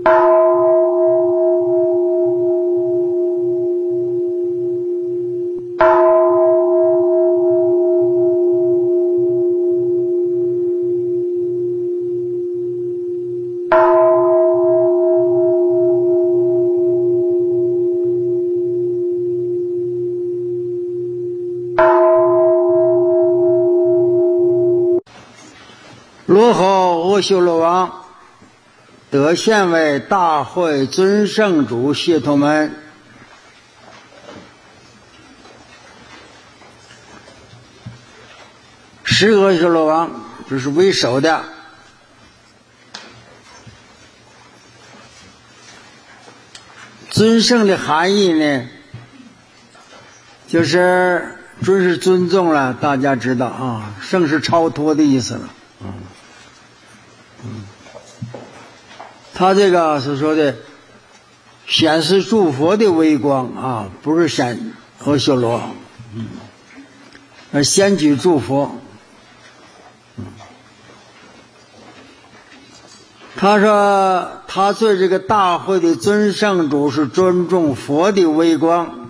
罗侯阿修罗王得现为大会尊圣主谢陀门，十阿修罗王这是为首的，尊圣的含义呢，就是尊是尊重了，大家知道啊，圣是超脱的意思了。他这个是说的显示诸佛的微光啊，不是显阿修罗，而先举诸佛。他说他对这个大会的尊圣主是尊重佛的微光，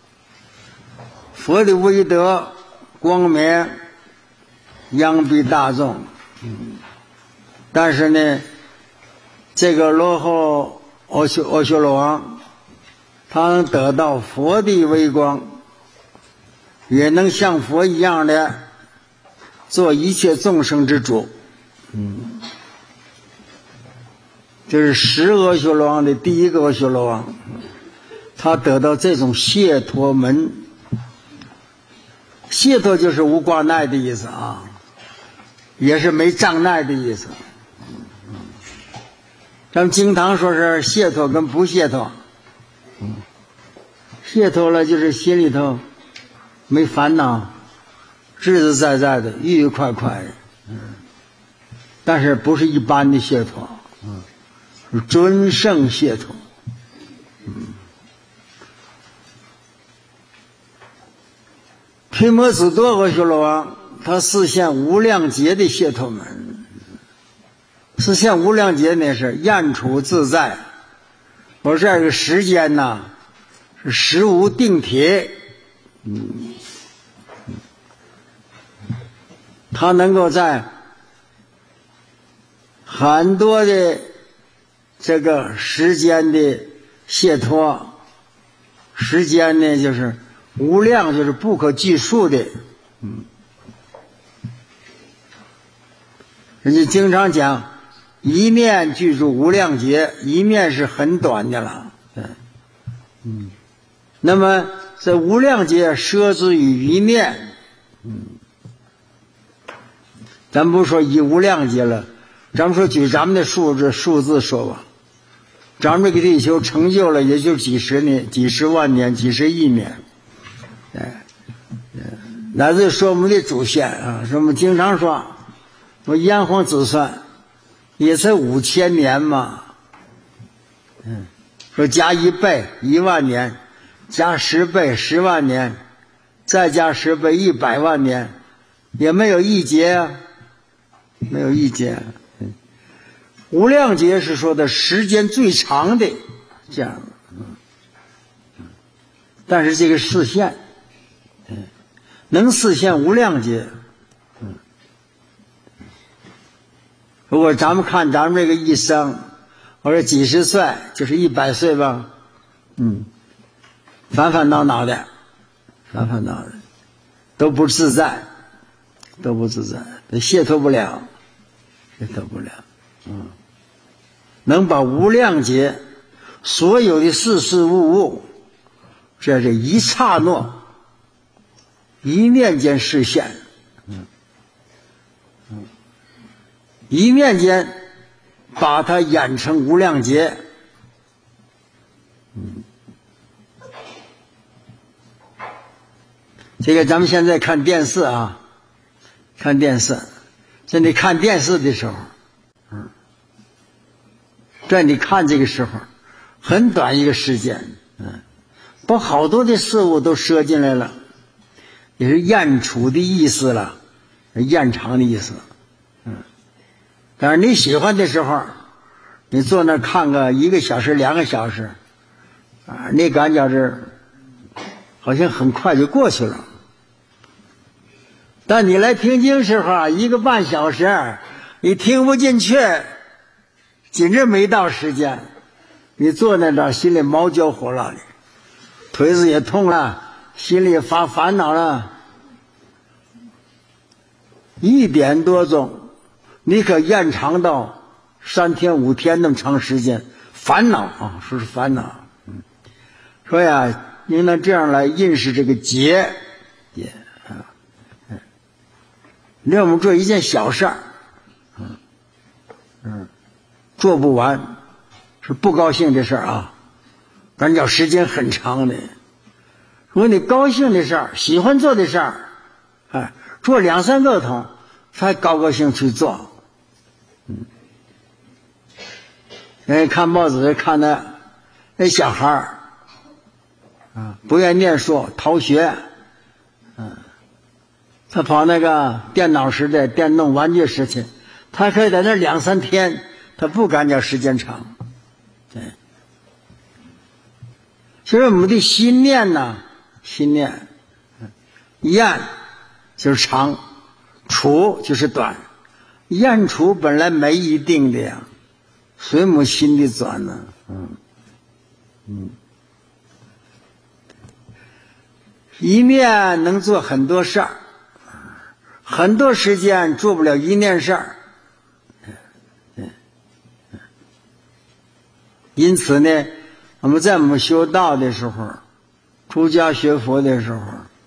佛的威德光明殃庇大众。但是呢，这个罗侯阿修罗王他能得到佛的微光，也能像佛一样的做一切众生之主。这是十阿修罗王的第一个阿修罗王，他得到这种解脱门。解脱就是无挂碍的意思啊，也是没障碍的意思。咱们经常说是解脱跟不解脱，解脱了就是心里头没烦恼，自自在在的，愉愉快快的。但是不是一般的解脱，是尊胜解脱。毗摩子多阿修罗王他实现无量劫的解脱门。实现无量劫呢是厌处自在，我这个时间呢是时无定铁，他能够在很多的这个时间的解脱，时间呢就是无量，就是不可计数的。人家经常讲一念具足无量劫，一念是很短的了。那么这无量劫摄之于一念，咱不说以无量劫了，咱们说举咱们的数字说吧，咱们这个地球成就了也就几十年、几十万年、几十亿年。乃至说我们的祖先啊，说我们经常说我炎黄子孙也才5000年嘛，说加1倍10000年，加10倍10万年，再加10倍100万年，也没有一劫啊，没有一劫。无量劫是说的时间最长的这样，但是这个实现，能实现无量劫。如果咱们看咱们这个一生，我说几十岁就是100岁吧，烦烦恼恼的，都不自在，都解脱不了，能把无量劫所有的事事物，这是一刹那一念间实现，一念间把它演成无量劫。这个咱们现在看电视啊，看电视，在你看电视的时候，在你看这个时候很短一个时间，把好多的事物都摄进来了，也是延处的意思了，延长的意思。但是你喜欢的时候， 你坐那看个1个小时2个小时啊，你感觉是好像很快就过去了。但你来听经时候1个半小时你听不进去，简直没到时间。你坐那这心里毛焦火燎的，腿子也痛了，心里发烦恼了。1点多钟你可延长到3天5天那么长时间，烦恼啊，说是烦恼。说呀，应当这样来认识这个劫啊。让我们做一件小事儿，做不完是不高兴的事儿啊，感觉时间很长的。如果你高兴的事儿，喜欢做的事儿，做2、3个桶才高兴去做。人家看报纸看那小孩儿不愿念书逃学，他跑那个电脑时代电动玩具时去，他可以在那2、3天，他不感觉时间长。对，所以我们的心念呢，心念厌就是长，处就是短，厌处本来没一定的呀，所以我们心里转呢。一念能做很多事儿，很多时间做不了一念事儿。因此呢，我们在我们修道的时候，出家学佛的时候，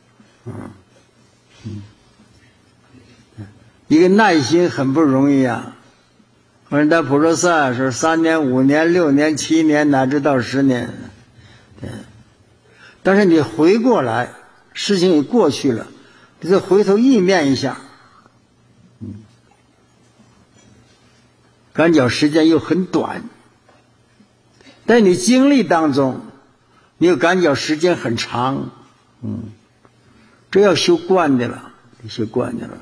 一个耐心很不容易啊。我说在普陀寺是3年、5年、6年、7年，乃至到10年。但是你回过来，事情已过去了，你再回头意念一下，感觉时间又很短。在你经历当中，你又感觉时间很长。这要修惯的了，修惯的了。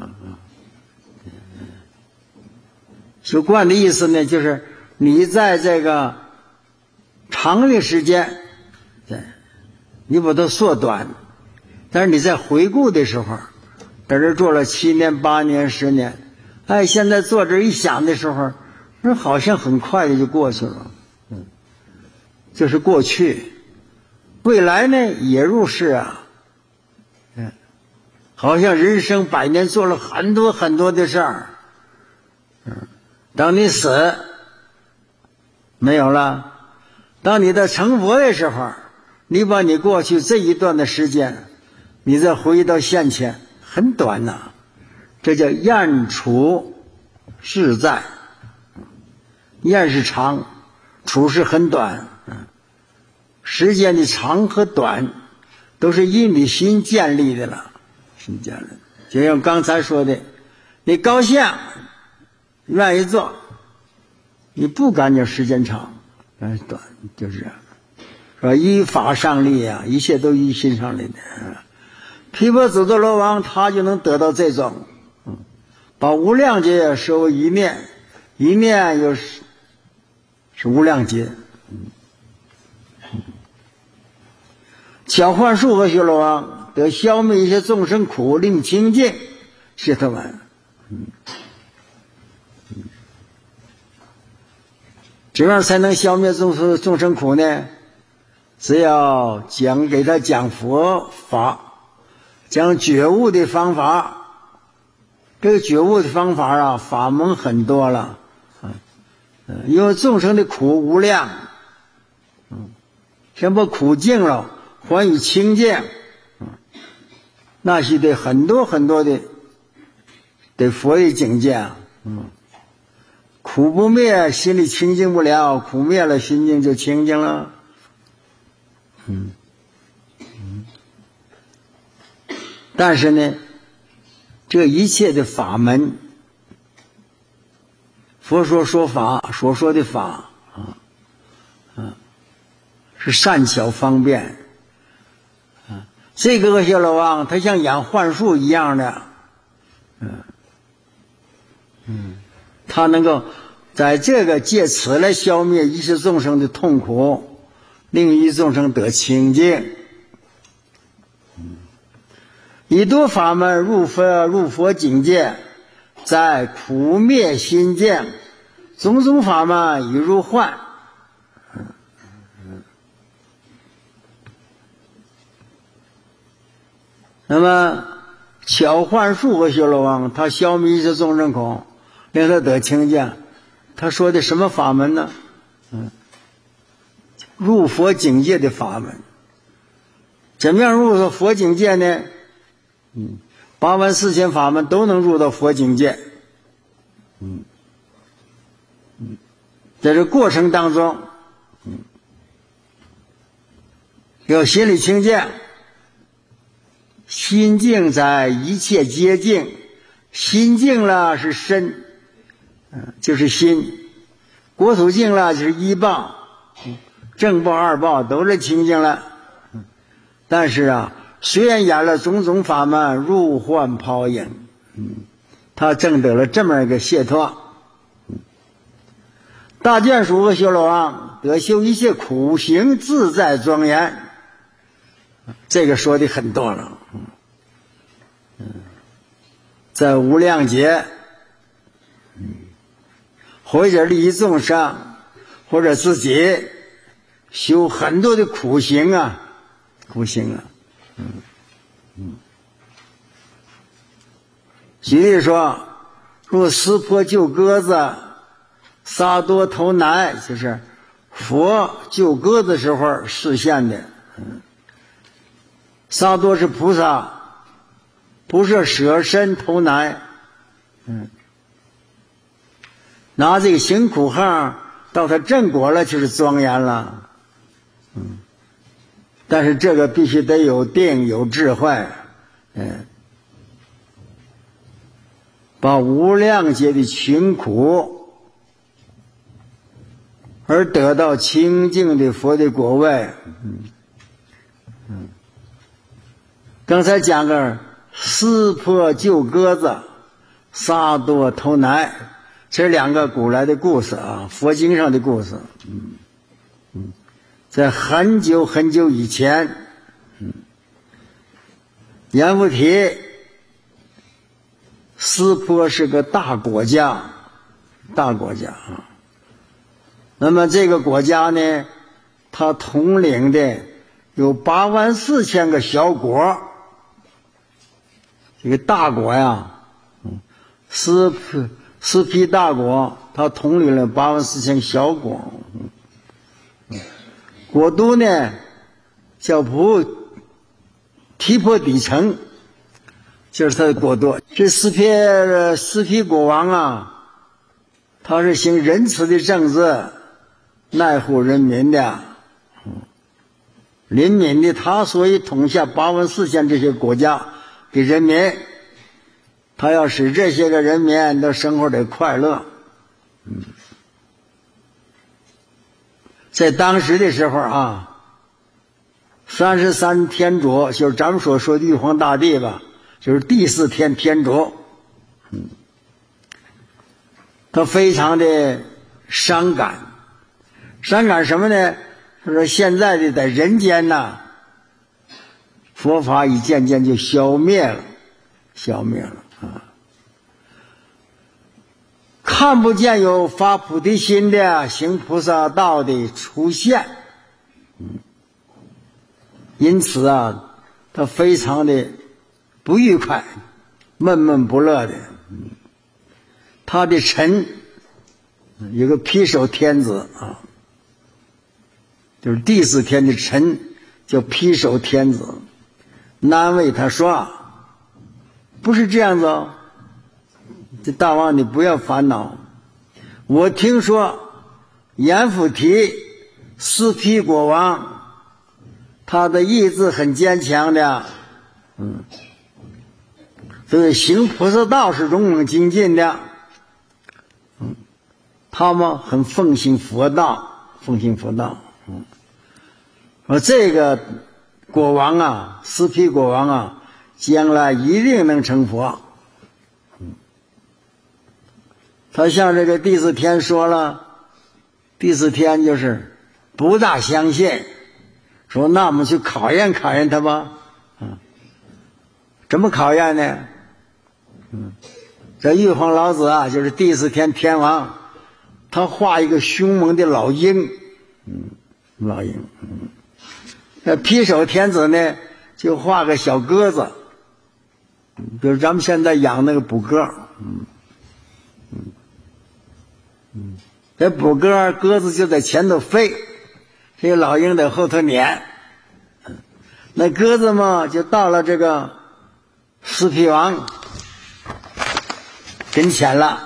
修惯的意思呢，就是你在这个长的时间，你把它缩短，但是你在回顾的时候，在这做了7年、8年、10年，现在坐这一想的时候，好像很快的就过去了。就是过去，未来呢也如是啊。好像人生100年做了很多很多的事儿。当你死没有了，当你在成佛的时候，你把你过去这一段的时间，你再回到现前，很短呐。这叫厌处是在，厌是长，处是很短。时间的长和短都是因你心建立的了，心建立的。就像刚才说的，你高兴愿意做，你不感觉时间长短，就是这样。说依法上立啊，一切都依心上立的。毗婆祖多罗王他就能得到这种，把无量劫设为一念，一念又是无量劫。巧幻术和修罗王得消灭一些众生苦，令清净，是他们。怎样才能消灭众生苦呢？只要给他讲佛法，讲觉悟的方法。这个觉悟的方法啊，法门很多了。因为众生的苦无量，先把苦净了，还以清净，那是得很多很多的得佛的境界啊。苦不灭，心里清净不了；苦灭了，心境就清净了。但是呢，这一切的法门，佛说法所说的法是善巧方便。这个阿修罗王他像养幻术一样的，他能够在这个借此来消灭一切众生的痛苦，令一切众生得清净。以多法门入佛境界，在苦灭心境，种种法门已如幻。那么巧幻术和修罗王，他消灭一切众生苦，令他得清净。他说的什么法门呢？入佛境界的法门。怎么样入佛境界呢？84000法门都能入到佛境界。在这过程当中，要心里清净，心净在一切皆净，心净了是身，就是心；国土净了就是一报，正报二报都是清净了。但是虽然演了种种法门，入幻泡影，他证得了这么一个解脱。大眷属和修罗王得修一切苦行，自在庄严。这个说的很多了。在无量劫，或者利益众生，或者自己修很多的苦行举例说，如湿婆救鸽子，萨多投奶，就是佛救鸽子时候示现的。萨多是菩萨，不是舍身投奶，拿这个行苦行到他正果了就是庄严了。但是这个必须得有定有智慧，把无量劫的群苦而得到清净的佛的果位。刚才讲个湿婆救鸽子，萨多投奶，这两个古来的故事佛经上的故事。在很久很久以前，阎浮提湿婆是个大国家。那么这个国家呢，他统领的有84000个小国。这个大国湿毗大国，他统领了84000小国。国都呢叫提婆底城，就是他的国都。这湿毗国王他是行仁慈的政治，爱护人民的，他所以统下84000这些国家给人民，他要使这些个人民都生活得快乐。在当时的时候33天主，就是咱们所说的玉皇大帝吧，就是第4天主。他非常的伤感什么呢？他说现在的在人间佛法已渐渐就消灭了看不见有发菩提心的行菩萨道的出现。因此他非常的不愉快，闷不乐的。他的臣有个毗首天子就是第4天的臣叫毗首天子，难为他说不是这样子这大王你不要烦恼，我听说阎浮提湿毗国王他的意志很坚强的，所以行菩萨道是勇猛精进的，他们很奉行佛道。而这个国王湿毗国王将来一定能成佛。 他向这个第四天说了，第四天就是不大相信，说那我们去考验考验他吧。怎么考验呢？这玉皇老子啊，就是第四天天王，他画一个凶猛的老鹰，老鹰。那劈手天子呢，就画个小鸽子，比如咱们现在养那个捕鸽，这捕鸽鸽子就在前头飞，这个老鹰在后头撵。那鸽子嘛，就到了这个四匹王跟前了，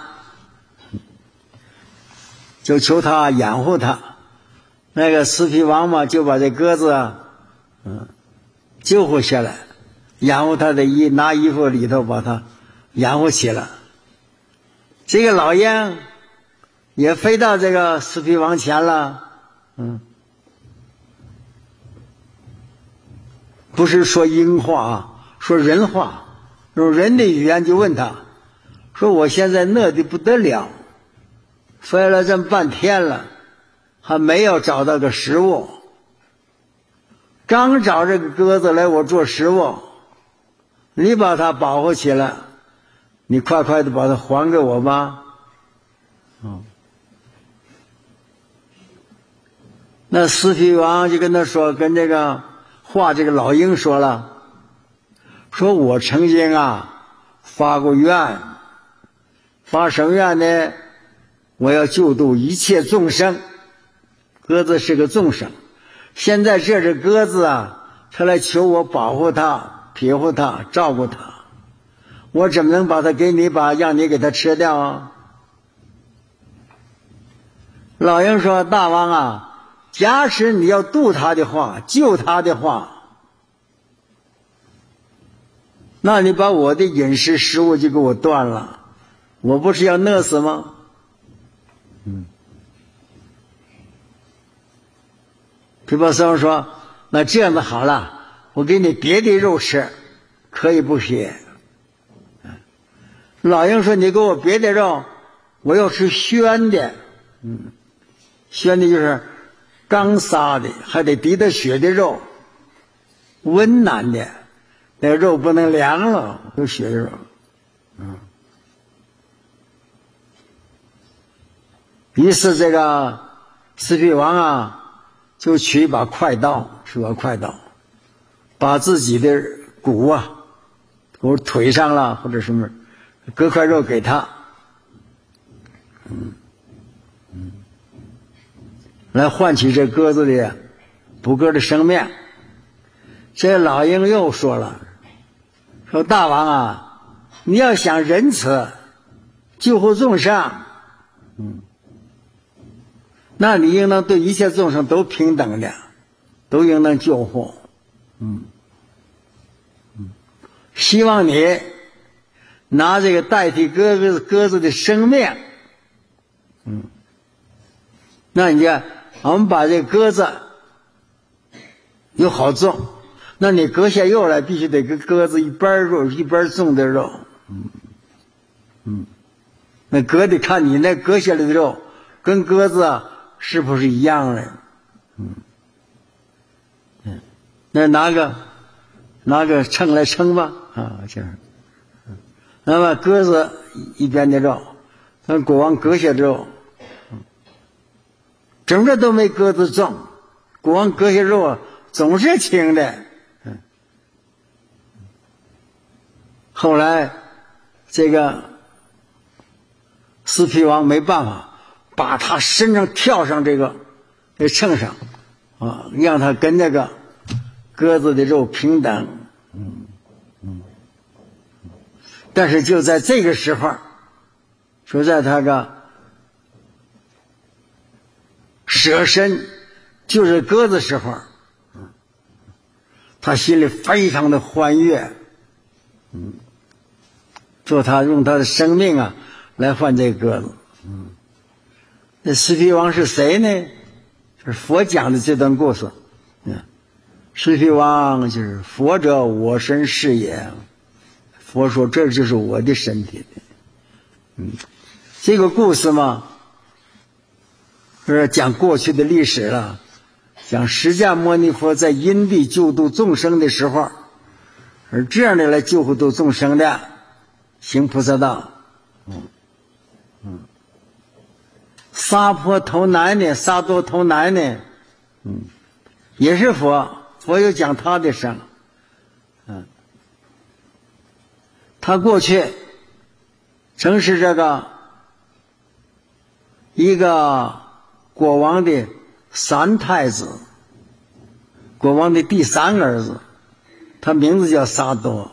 就求他养护他。那个四匹王嘛，就把这鸽子救护下来，养护他的拿衣服里头把他养护起来。这个老鹰也飞到这个四匹王前了，不是说鹰话啊，说人话，用人的语言就问他，说我现在饿得不得了，飞了这么半天了，还没有找到个食物，刚找这个鸽子来我做食物，你把它保护起来，你快快的把它还给我吧。那四匹王就跟他说，跟这个画这个老鹰说了，说我曾经发过愿，发什么愿呢？我要救度一切众生。鸽子是个众生，现在这只鸽子它来求我保护它、庇护它、照顾它，我怎么能把它给你，让你给它吃掉啊？老鹰说，大王假使你要渡它的话，救它的话，那你把我的饮食食物就给我断了，我不是要饿死吗？毗婆僧说，那这样子好了，我给你别的肉吃，可以不撇。老鹰说，你给我别的肉，我要吃鲜的。鲜的就是刚杀的，还得滴着血的肉，温暖的，那肉不能凉了，有血的肉。于是这个四匹王就取一把快刀，把自己的骨腿上了或者什么割块肉给他，来换取这鸽子的捕鸽的生命。这老鹰又说了，说大王你要想仁慈救护众生，那你应当对一切众生都平等的，都应当救护。希望你拿这个代替鸽子的生命。那你看，我们把这个鸽子又好种，那你割下肉来，必须得给鸽子一半肉一半种的肉。那鸽子看你那割下来的肉跟鸽子是不是一样的？那拿个秤来称吧，这样。那么鸽子一边的肉，那国王割下的肉，整个都没鸽子重，国王割下肉总是轻的。后来这个四匹王没办法，把他身上跳上这秤上，让他跟那个鸽子的肉平等。但是就在这个时候，说在他个舍身就是鸽子时候，他心里非常的欢悦，说他用他的生命来换这个鸽子。那四匹王是谁呢？是佛讲的这段故事。四匹王就是佛者我身是也，佛说这就是我的身体。 这个故事嘛，是讲过去的历史了，讲释迦牟尼佛在因地救度众生的时候，而这样的来救度众生的，行菩萨道。沙婆投男的，沙多投男的，也是佛又讲他的生。他过去曾是这个一个国王的三太子，国王的第三个儿子，他名字叫沙多。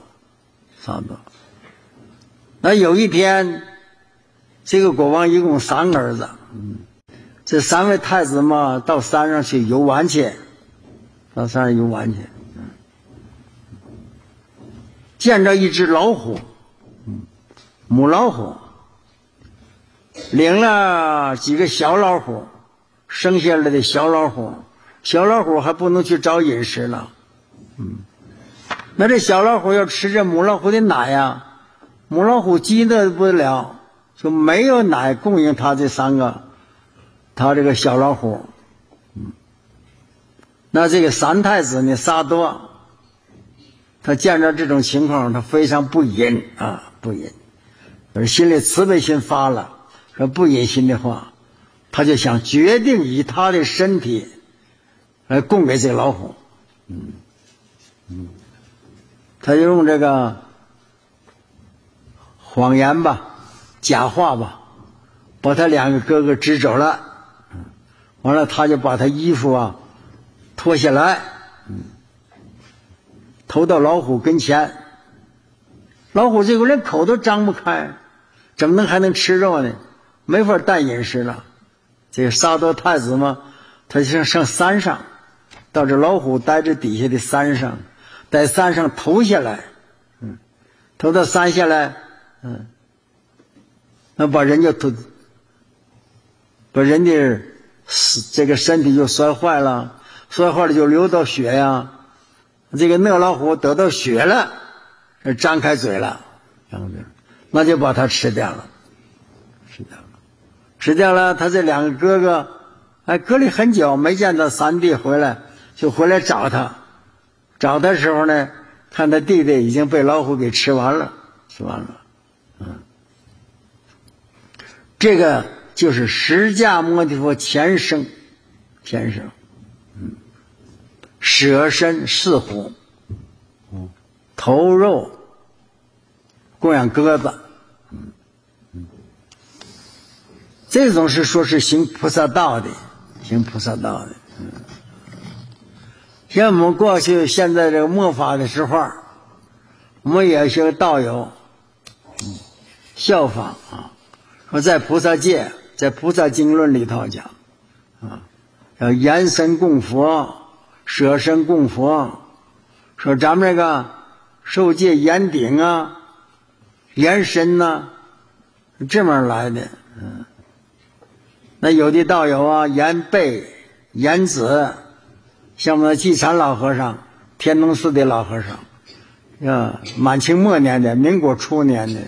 那有一天，这个国王一共3个儿子，这3位太子嘛，到山上去游玩去，见着一只老虎，母老虎，领了几个小老虎，生下来的小老虎还不能去找饮食了，那这小老虎要吃着母老虎的奶呀，母老虎饥得不得了，就没有奶供应他这这个小老虎。那这个三太子呢，沙多，他见着这种情况，他非常不忍，而心里慈悲心发了，说不忍心的话，他就想决定以他的身体来供给这个老虎。他就用这个谎言吧，假话吧，把他2个哥哥支走了。完了，他就把他衣服脱下来，投到老虎跟前。老虎这个连口都张不开，怎么还能吃肉呢？没法带饮食了。这个沙多太子嘛，他就上山上，到这老虎待着底下的山上，在山上投下来，投到山下来，那把人的这个身体就摔坏了就流到血呀。这个那老虎得到血了，张开嘴了，那就把它吃掉了。他这2个哥哥隔了很久没见到三弟回来，就回来找他的时候呢，看他弟弟已经被老虎给吃完了。这个就是释迦牟尼佛前生，舍身饲虎，投肉供养鸽子，这种是说是行菩萨道的。像我们过去现在这个末法的时候，我们也是道友效仿说在菩萨界，在菩萨经论里头讲要延身供佛，舍身供佛，说咱们这个受戒严顶延身这么来的。那有的道友延背延子，像我们的寂禅老和尚，天龙寺的老和尚，满清末年的，民国初年的，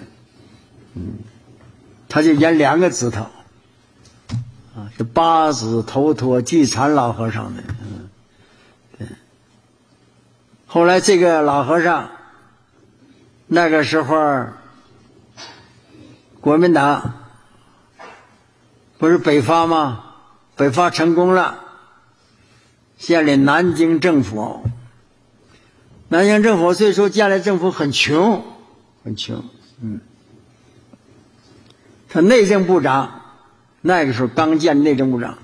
他就延2个指头，是八指头陀寂禅老和尚的。后来这个老和尚，那个时候国民党不是北伐吗？北伐成功了，建立南京政府。南京政府最初建立政府很穷，他内政部长，那个时候刚建内政部长，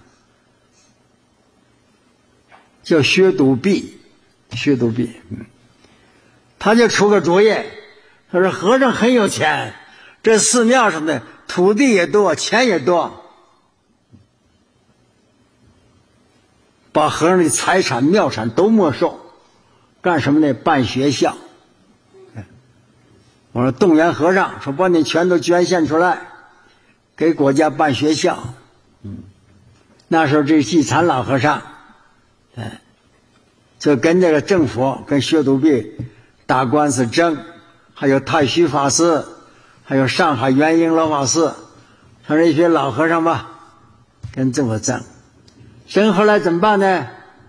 叫薛笃弼，他就出个主意，他说和尚很有钱，这寺庙上的土地也多，钱也多，把和尚的财产庙产都没收，干什么呢？办学校。我说动员和尚，说把你全都捐献出来，给国家办学校。那时候这寂禅老和尚就跟这个政府跟薛笃弼打官司争，还有太虚法师，还有上海元婴老法师， 他说一群老和尚吧，跟政府争后来怎么办呢？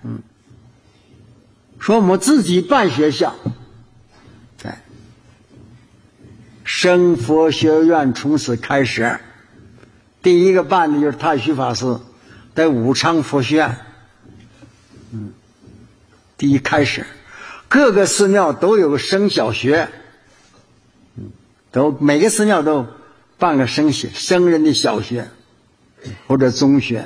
说我们自己办学校，对，生佛学院从此开始。第一个办的就是太虚法师在武昌佛学院，第一开始，各个寺庙都有个生小学，每个寺庙都办个生人的小学或者中学。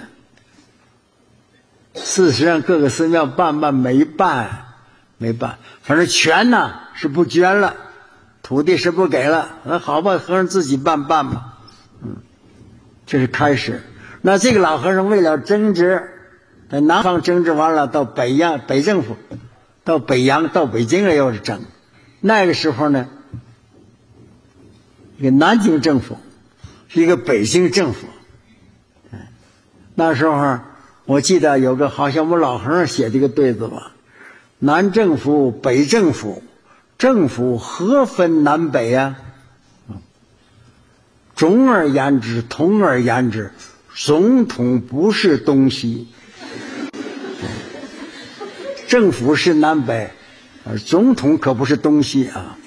事实上各个寺庙办没办，反正钱呢是不捐了，土地是不给了，那好吧，和尚自己办吧。这是开始。那这个老和尚为了争执，在南方争执完了，到北政府，到北京了又是争。那个时候呢，一个南京政府是一个北京政府。那时候我记得有个好像我们老和尚写的一个对子吧，南政府北政府，政府何分南北啊？总而言之，统而言之，总统不是东西，政府是南北，而总统可不是东西啊。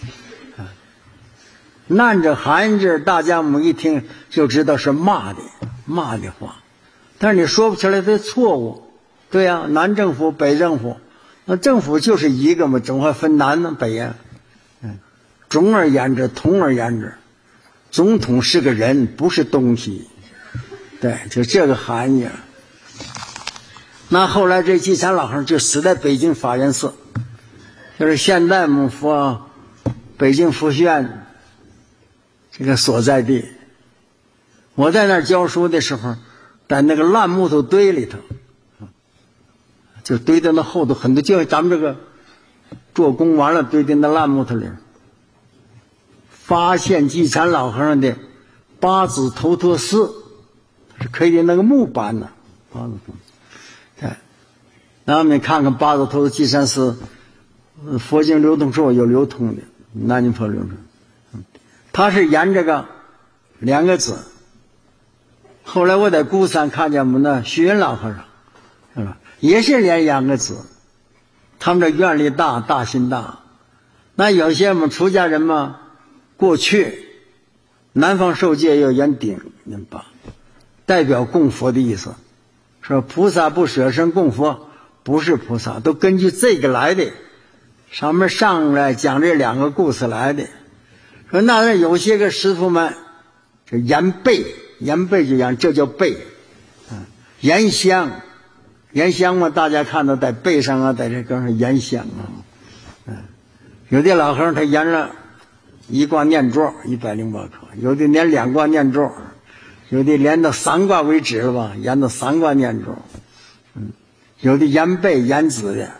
南着含着，大家我们一听就知道是骂的话，但是你说不出来的错误。对呀，南政府北政府，那政府就是一个嘛，总还分南呢北呀。总而言之，统而言之，总统是个人，不是东西。对，就这个含义。那后来这济禅老和尚就死在北京法源寺，就是现在我们北京佛学院这个所在地。我在那儿教书的时候，在那个烂木头堆里头，就堆在那后头很多，就咱们这个做工完了堆在那烂木头里，发现济禅老和尚的八字头陀寺是可以的那个木板呢，对，然后我们看看八字头的济禅寺，佛经流通处有流通的，南京佛流通，它是沿这个两个字。后来我在孤山看见我们的虚云老和尚，是吧？也是连两个字。他们这愿力大，大心大。那有些我们出家人嘛，过去南方受戒要严顶严八，代表供佛的意思。说菩萨不舍身供佛，不是菩萨，都根据这个来的。上面上来讲这两个故事来的。说那有些个师傅们就严背就严，这叫背。严香嘛，大家看到在背上啊，在这根上严香啊。有的老和尚他严了一卦念咒108颗，有的连2卦念咒，有的连到3卦为止了吧，严到3卦念咒。有的严背严子的。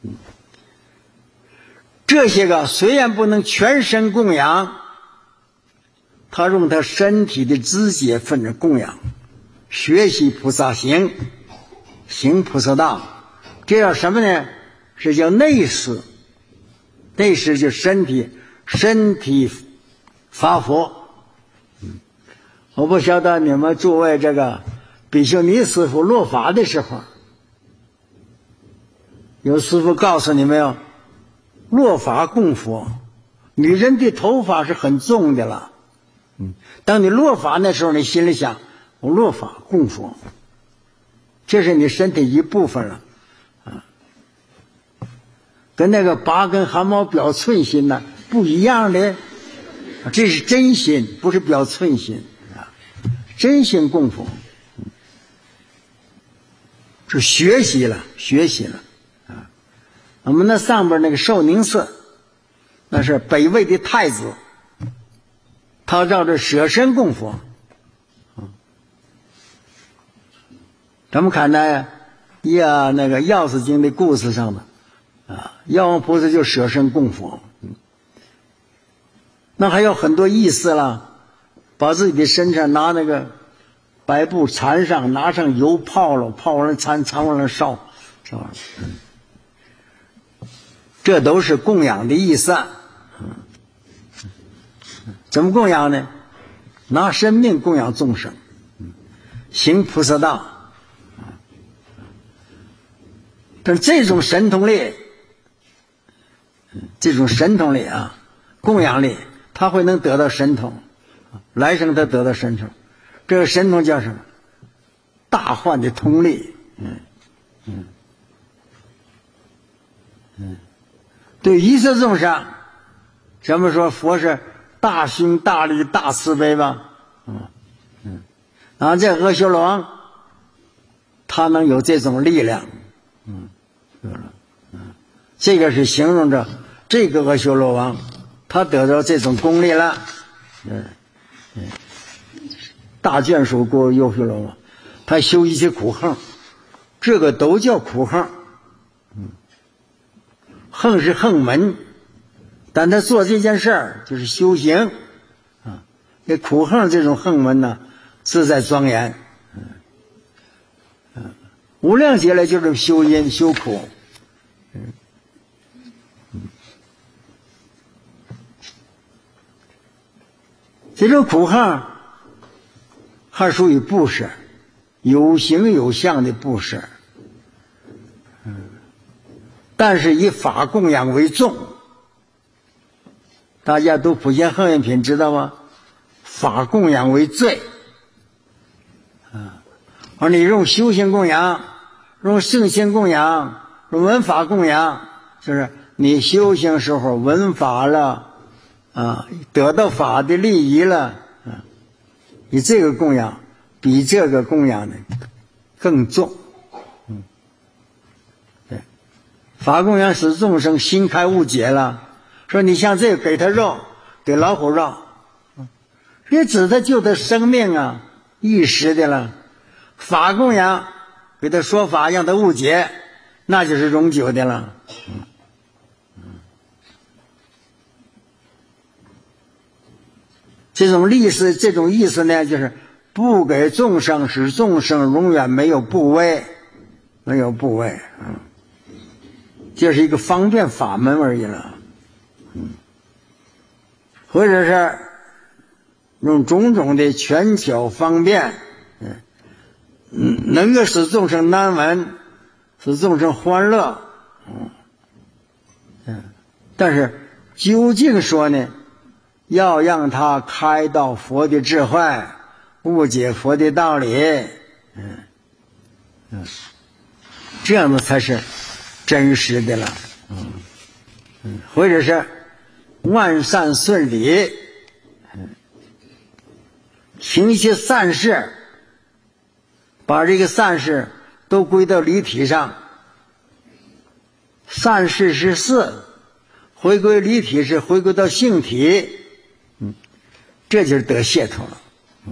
这些个虽然不能全身供养，他用他身体的肢节分着供养，学习菩萨行，行菩萨道，这叫什么呢？是叫内视。内视就身体发佛。我不晓得你们诸位这个比丘尼师父落法的时候，有师父告诉你没有？落法供佛，女人的头发是很重的了。当你落法那时候，你心里想，我落法供佛，这是你身体一部分了。跟那个8根汗毛表寸心呢不一样的，这是真心，不是表寸心。真心供佛，是学习了。我们那上边那个寿宁寺，那是北魏的太子，他照着舍身供佛。咱们看那那个药师经的故事上的药王菩萨就舍身供佛。那还有很多意思了，把自己的身上拿那个白布缠上，拿上油泡了，泡完了缠完了烧，是吧？这都是供养的意思。怎么供养呢？拿生命供养众生。 行菩萨道。但是这种神通力啊，供养力，他会能得到神通，来生他得到神通。这个神通叫什么？大幻的通力。对一切众生，咱们说佛是大心大力大慈悲吧？然后这阿修罗王，他能有这种力量。这个是形容着这个阿修罗王，他得到这种功力了。大眷属过阿修罗王，他修一些苦行，这个都叫苦行。行是行门，但他做这件事儿就是修行啊。这苦行这种行门呢，自在庄严。无量劫来就是修因修苦。这种苦行还属于布施，有形有相的布施。但是以法供养为重。大家读普贤行愿品知道吗？法供养为最。而你用修行供养，用圣行供养，用闻法供养，就是你修行时候闻法了得到法的利益了你这个供养比这个供养呢更重。法供养使众生心开悟解了，说你像这个给他肉，给老虎肉，这指的救他生命啊，一时的了。法供养给他说法让他悟解，那就是永久的了。这种意思呢，就是不给众生，使众生永远没有部位，这是一个方便法门而已了。或者是用种种的权巧方便，能够使众生难闻，使众生欢乐。但是究竟说呢，要让他开到佛的智慧，悟解佛的道理，这样子才是真实的了。或者是万善顺理，行一些善事，把这个善事都归到理体上。善事是事，回归理体是回归到性体，这就是得解脱了。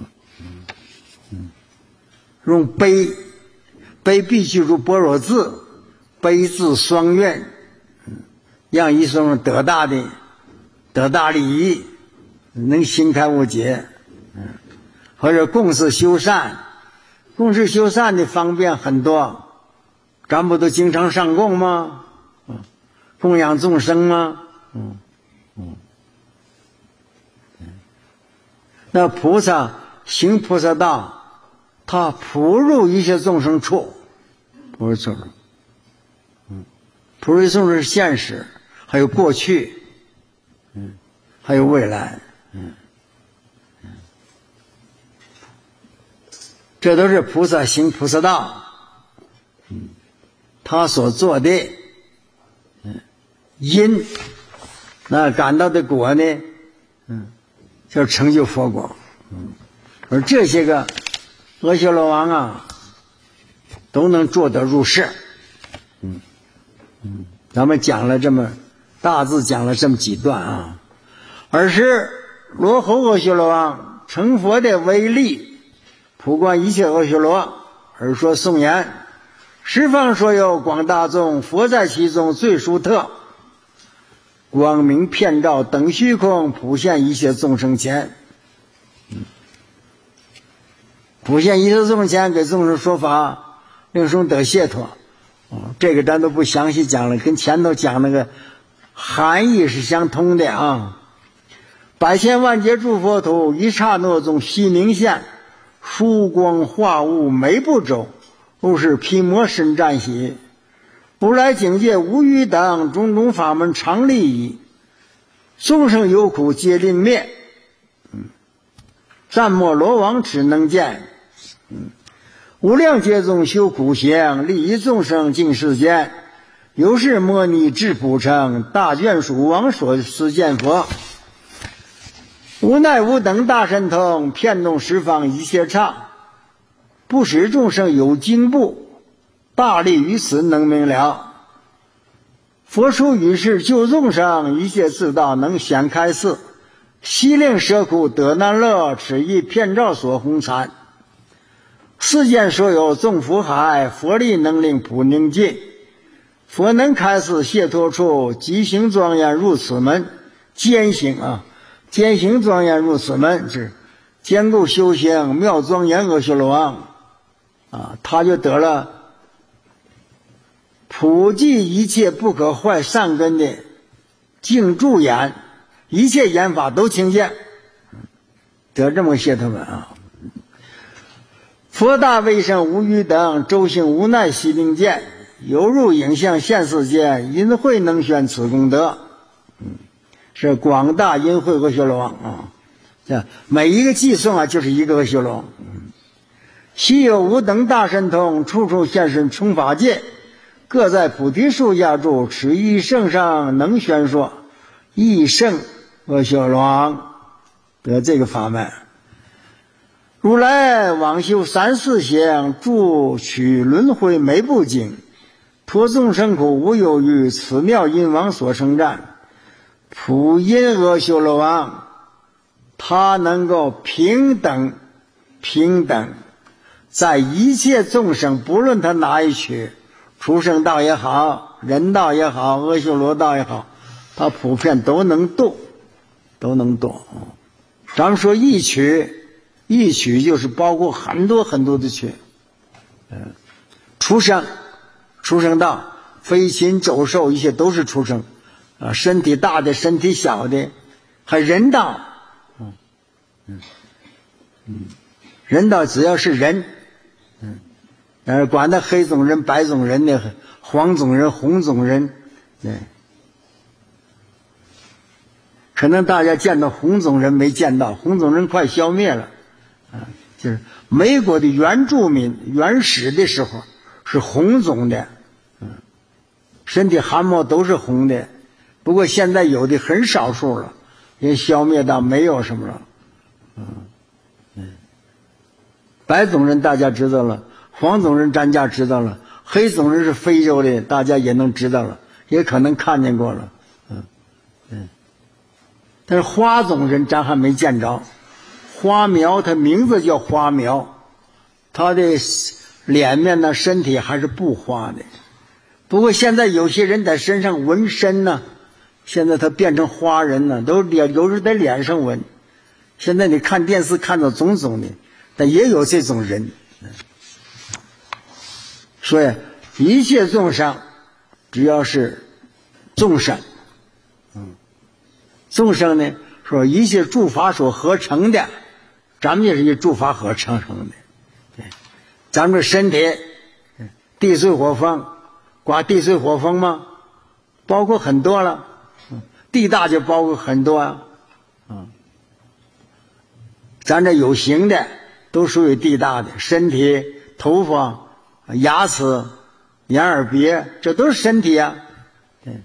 用悲必记住般若字，悲字双运，让一生得大利益，能心开悟解。或者共事修善的方便很多，咱不都经常上供吗？供养众生吗？那菩萨行菩萨道，他普入一切众生处，普入众生，普入众生是现实，还有过去，还有未来，这都是菩萨行菩萨道，他所做的因，那感到的果呢，就成就佛果。而这些个阿修罗王啊，都能做得入世。咱们讲了这么大致讲了这么几段啊。而是罗侯阿修罗王成佛的威力，普观一切阿修罗，而说颂言：十方所有广大众，佛在其中最殊特，光明遍照等虚空，普现一切众生前。普现一切众生前，给众生说法，令众得解脱。这个咱都不详细讲了，跟前头讲那个含义是相通的啊。百千万劫诸佛土，一刹那中悉明现， 曙光化物每不周，如是披摩深湛兮。如来境界无余等，种种法门常利益，众生有苦皆临灭。战莫罗网只能见。无量劫中修苦行，利益众生尽世间。由是摩尼至普成，大眷属王所示见佛。无奈无等大神通，遍动十方一切刹。不使众生有惊怖，大力于此能明了。佛出于世救众生，一切自道能显开示。悉令舍苦得难乐，此一遍照所红参。世间所有众福海，佛力能令普宁尽。佛能开示解脱处，即行庄严入此门。坚行坚行庄严入此门，是坚固修行妙庄严阿修罗王他就得了普济一切不可坏善根的净助眼，一切眼法都听见，得这么些他们佛大威胜无余等，周行无奈悉并见，犹如影像现世间，因慧能宣此功德。是广大因慧阿修罗王这每一个寄送就是一个阿修罗王。悉有无等大神通，处处现身充法界，各在菩提树下住，此一圣上能宣说。一圣阿修罗王得这个法门。如来往修三世行，住取轮回每不尽，脱众生苦无有余，此妙因王所称赞。普因阿修罗王他能够平等在一切众生，不论他哪一区，畜生道也好，人道也好，阿修罗道也好，他普遍都能度。咱们说一区就是包括很多的区。畜生道，飞禽走兽，一切都是畜生身体大的，身体小的，还人道。人道只要是人，管他黑种人、白种人的，黄种人、红种人，对。可能大家见到红种人没见到，红种人快消灭了就是美国的原住民原始的时候是红种的，身体汗毛都是红的。不过现在有的很少数了，也消灭到没有什么了。白种人大家知道了，黄种人咱家知道了，黑种人是非洲的，大家也能知道了，也可能看见过了。但是花种人咱还没见着。花苗它名字叫花苗，它的脸面呢，身体还是不花的。不过现在有些人在身上纹身呢，现在他变成花人了，都有时在脸上纹。现在你看电视看到种的，但也有这种人。所以一切众生只要是众生，众生呢说一切诸法所合成的，咱们也是以诸法合成的。对，咱们的身体地水火风，刮地水火风吗？包括很多了。地大就包括很多咱这有形的都属于地大的，身体、头发、牙齿、眼耳鼻，这都是身体对，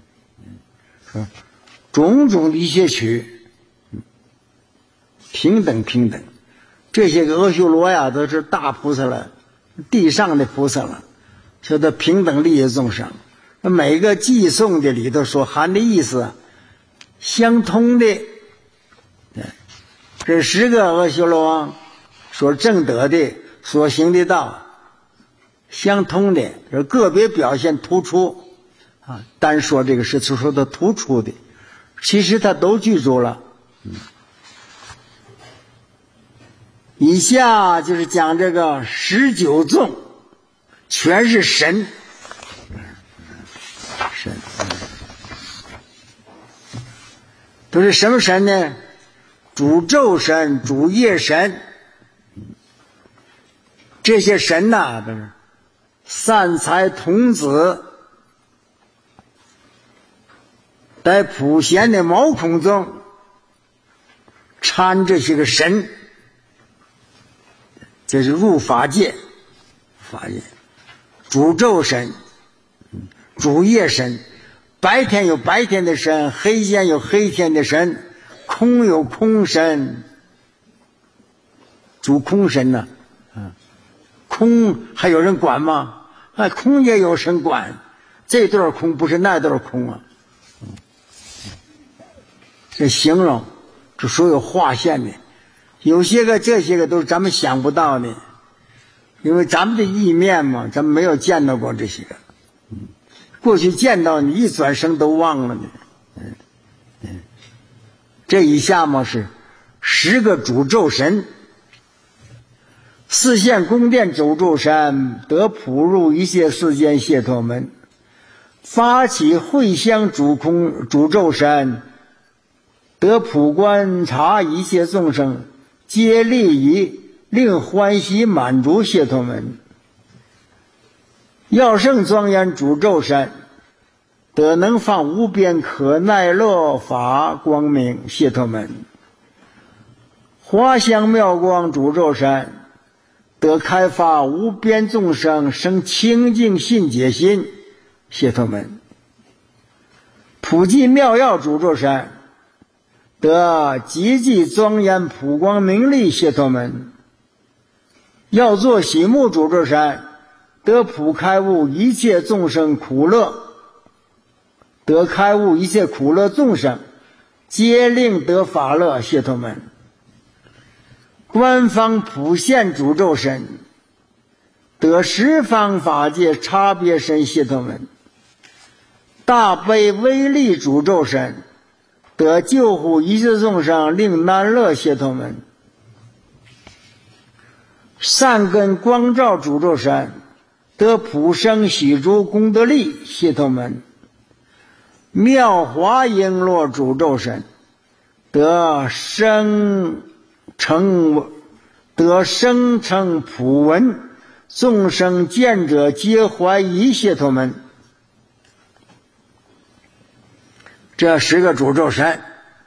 种种的一些区，平等，这些个阿修罗呀，都是大菩萨了，地上的菩萨了，说的平等利益众生。每个寄送的里头所含的意思相通的。这10个阿修罗王所证得的所行的道相通的，就是个别表现突出单说这个是说的突出的，其实它都具足了。以下就是讲这个19众全是神，都是什么神呢？主昼神、主夜神、 这些神呐，都是三才童子，在普贤的毛孔中参这些个神，这是入法界。法界主昼神，主夜神，白天有白天的神，黑天有黑天的神，空有空神，主空神呢、空还有人管吗？空也有神管，这段空不是那段空啊。这形容，这所有划线的，有些个这些个都是咱们想不到的，因为咱们的意面嘛，咱们没有见到过这些个。过去见到你一转身都忘了呢。这以下嘛是10个主咒神。四现宫殿主咒神得普入一切世间解脱门，发起会香主咒神得普观察一切众生，皆利于令欢喜满足解脱门。耀圣庄严主咒神得能放无边可耐乐法光明解脱门。华香妙光主咒神得开发无边众生生清净信解心解脱门。普济妙药主咒神得极济庄严普光明丽解脱门。要做喜目主咒神得普开悟一切众生苦乐，得开悟一切苦乐众生皆令得法乐解脱门。官方普现主咒神得十方法界差别神解脱门。大悲威力主咒神得救护一切众生令难乐解脱门。善根光照主咒神得普生喜诸功德力解脱门。妙华璎珞主咒神得生成普闻众生见者皆怀疑解脱门。这10个主咒神，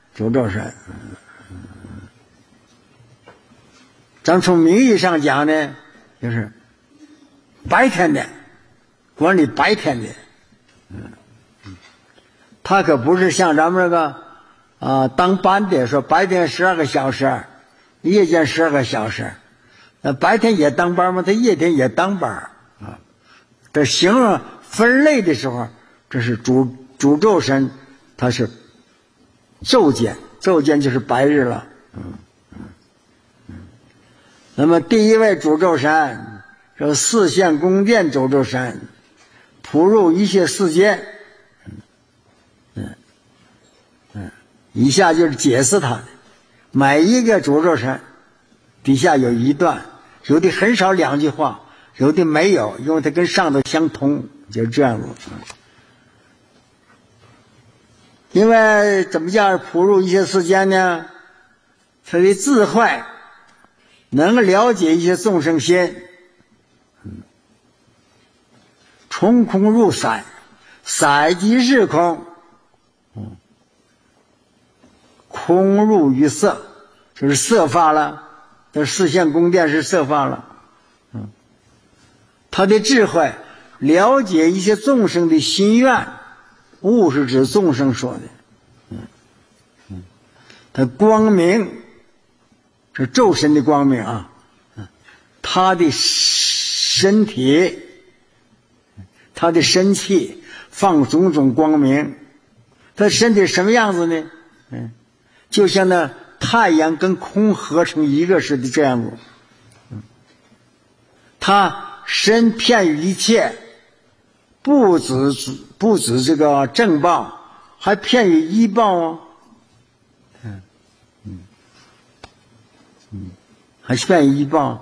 咱从名义上讲呢，就是白天的，管理白天的。他可不是像咱们这个当班的，说白天12个小时，夜间12个小时。白天也当班吗？他夜天也当班啊。这形容分类的时候，这是主咒神，他是昼间就是白日了。那么第一位主咒神是四现宫殿主咒神，普入一切世间。以下就是解释它的，每一个主咒神底下有一段，有的很少2句话，有的没有，因为它跟上头相同，就是这样子。因为怎么叫普入一切世间呢？他的智慧能了解一些众生心，从空入色，色即是空，空入于色，就是色法了。这四现宫殿是色法了。他的智慧了解一些众生的心愿，悟是指众生说的。他光明是咒神的光明啊，他的身体，他的身气放种种光明。他身体什么样子呢？就像那太阳跟空合成一个似的这样子。他身遍于一切，不止这个正报，还遍于依报啊。还遍于依报。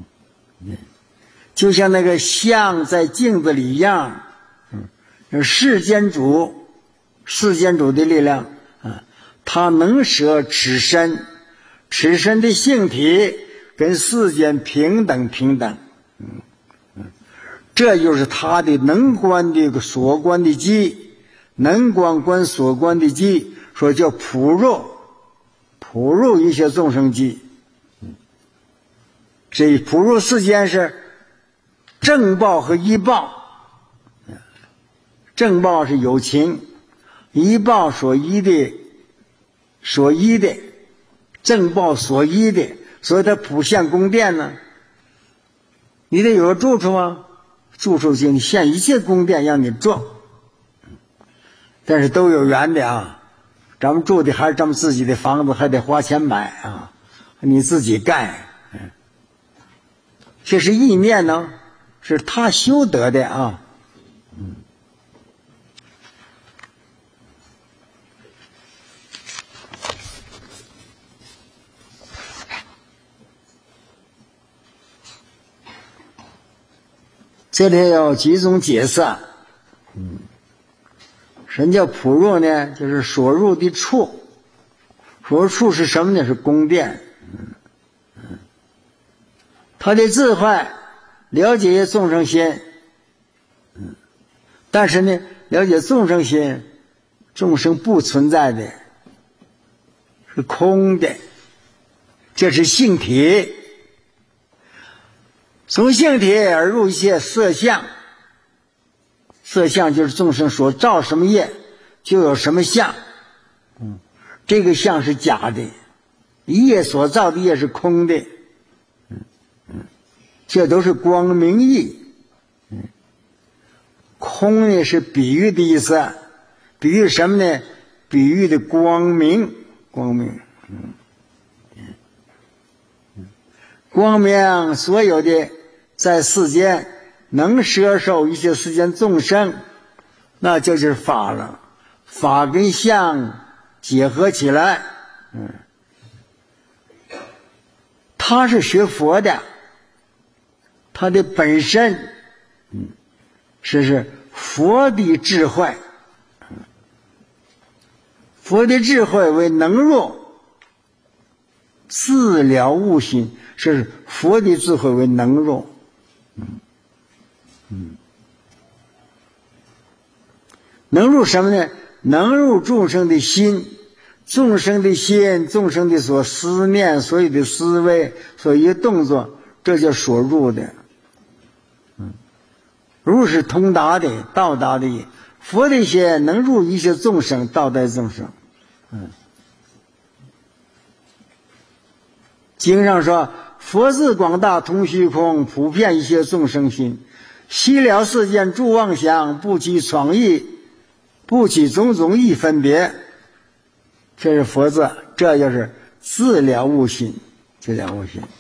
就像那个像在镜子里一样。世间主的力量，他能舍此身的性体跟世间平等。 这就是他的能观的所观的机，能观观所观的机，说叫普入一切众生机。这普入世间是正报和依报，正报是有情，依报所依的，正报所依的，所以他普现宫殿呢，你得有个住处啊，住处就你现一切宫殿让你住，但是都有缘的啊，咱们住的还是咱们自己的房子，还得花钱买啊，你自己盖，这是意念呢，是他修得的啊。这里有几种解释。什么叫普入呢？就是所入的处，所入处是什么呢？是宫殿。他的智慧了解众生心，但是呢，了解众生心，众生不存在的，是空的，这是性体。从性体而入一切色相，色相就是众生所造什么业就有什么相，这个相是假的，业所造的业是空的，这都是光明义。空呢是比喻的意思，比喻什么呢？比喻的光明，光明所有的在世间能摄受一切世间众生，那就是法了。法跟相结合起来，他是学佛的，他的本身是佛的智慧，佛的智慧为能入自了悟心，是佛的智慧为能入。能入什么呢？能入众生的心，众生的心，众生的所思念，所有的思维，所有的动作，这叫所入的。入是通达的，到达的，佛的心能入一切众生，到达众生。经上说，佛智广大通虚空，普遍一切众生心，悉了世间诸妄想，不起闯意，不起种种意分别。这是佛智，这就是自了悟心，自了悟心。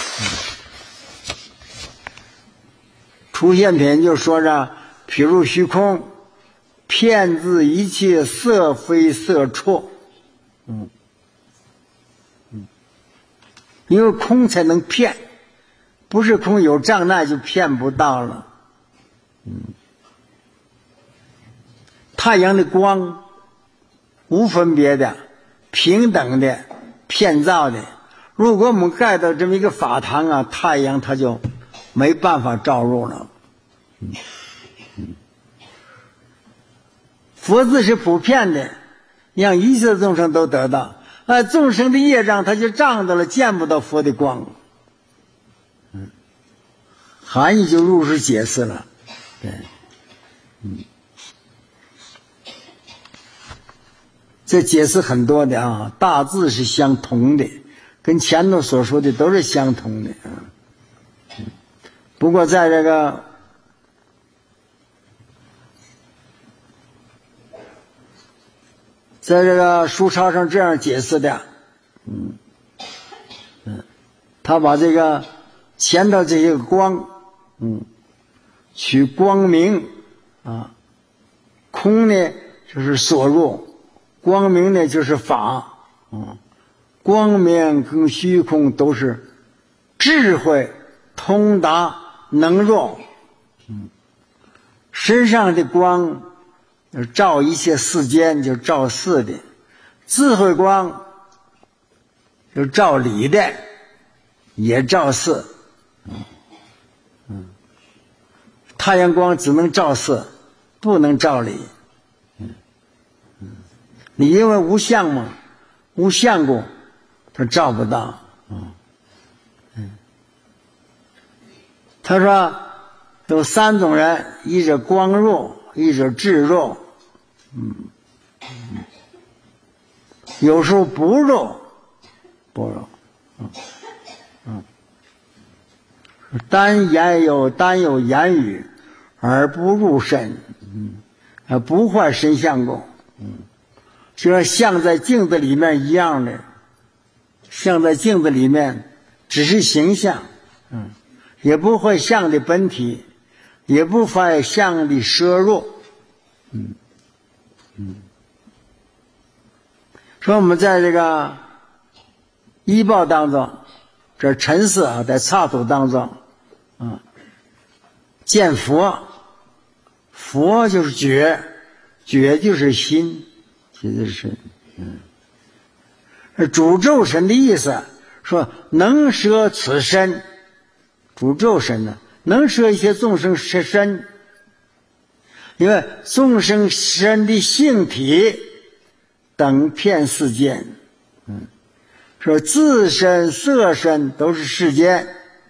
出现品就说着，譬如虚空，遍自一切色非色处。因为空才能骗，不是空有障碍就骗不到了。太阳的光无分别的，平等的，骗造的。如果我们盖到这么一个法堂啊，太阳它就没办法照入了。佛字是普遍的，让一切众生都得到。众生的业障他就障到了，见不到佛的光。含义就如实解释了。对，这解释很多的啊，大致是相同的，跟前头所说的都是相同的啊。不过在这个书抄上这样解释的，他把这个前头这些光，取光明啊，空呢就是所入，光明呢就是法，光明跟虚空都是智慧通达能入，身上的光照一切世间，就照事的；智慧光就照理的，也照事。 太阳光只能照色，不能照理。你因为无相嘛，无相故，它照不到。他说有3种人，一者光弱，一者智弱。有时候不弱，单有言语而不入身，不坏身相故。就像像在镜子里面一样的，像在镜子里面只是形象，也不会相的本体，也不会相的摄入。说我们在这个医报当中，这尘世啊，在刹土当中，见佛，佛就是觉，觉就是心，就是身。主咒神的意思说能摄此身，主咒神呢，能摄一些众生身，因为众生身的性体等遍世间，说自身色身都是世间。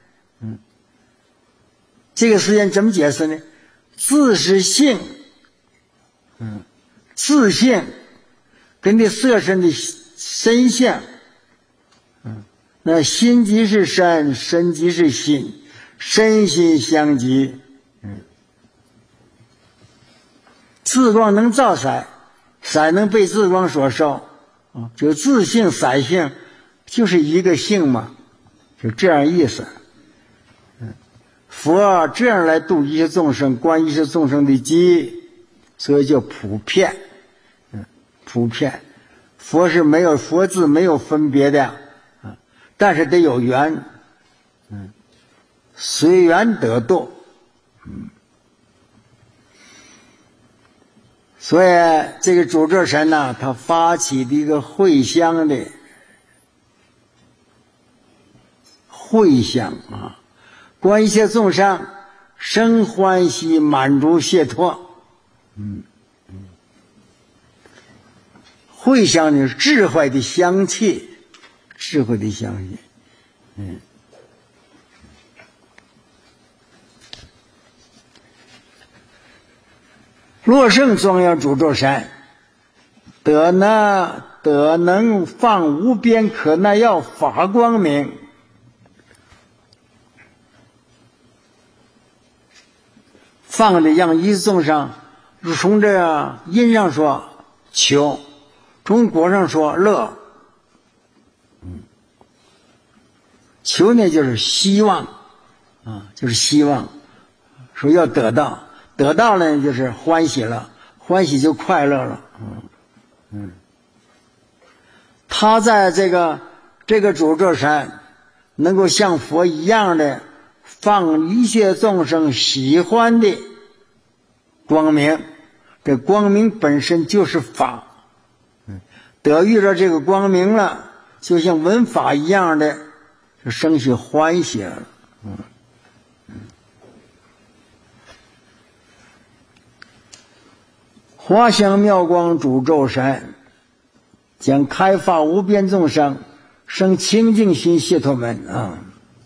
这个世间怎么解释呢？自是性，自性跟这色身的身相，那心即是身，身即是心，身心相即。自光能照色，色能被自光所受，就自性色性就是一个性嘛，就这样意思。佛这样来度一切众生，观一切众生的机，所以叫普遍。普遍，佛是没有，佛字没有分别的，但是得有缘，随缘得度。所以这个主咒神呢，他发起的一个会香的会香啊，观一切众生生欢喜满足解脱。会香呢是智慧的香气，智慧的香气。若圣庄严主咒神，得能放无边可耐要法光明。放的让一切众生，从这因上说求，从果上说乐。求呢就是希望就是希望，说要得到，得到了就是欢喜了，欢喜就快乐了。他在这个主咒神能够像佛一样的放一切众生喜欢的光明，这光明本身就是法，得遇到这个光明了，就像闻法一样的，就生起欢喜了。华香妙光主咒神，将开发无边众生生清净心解脱门啊。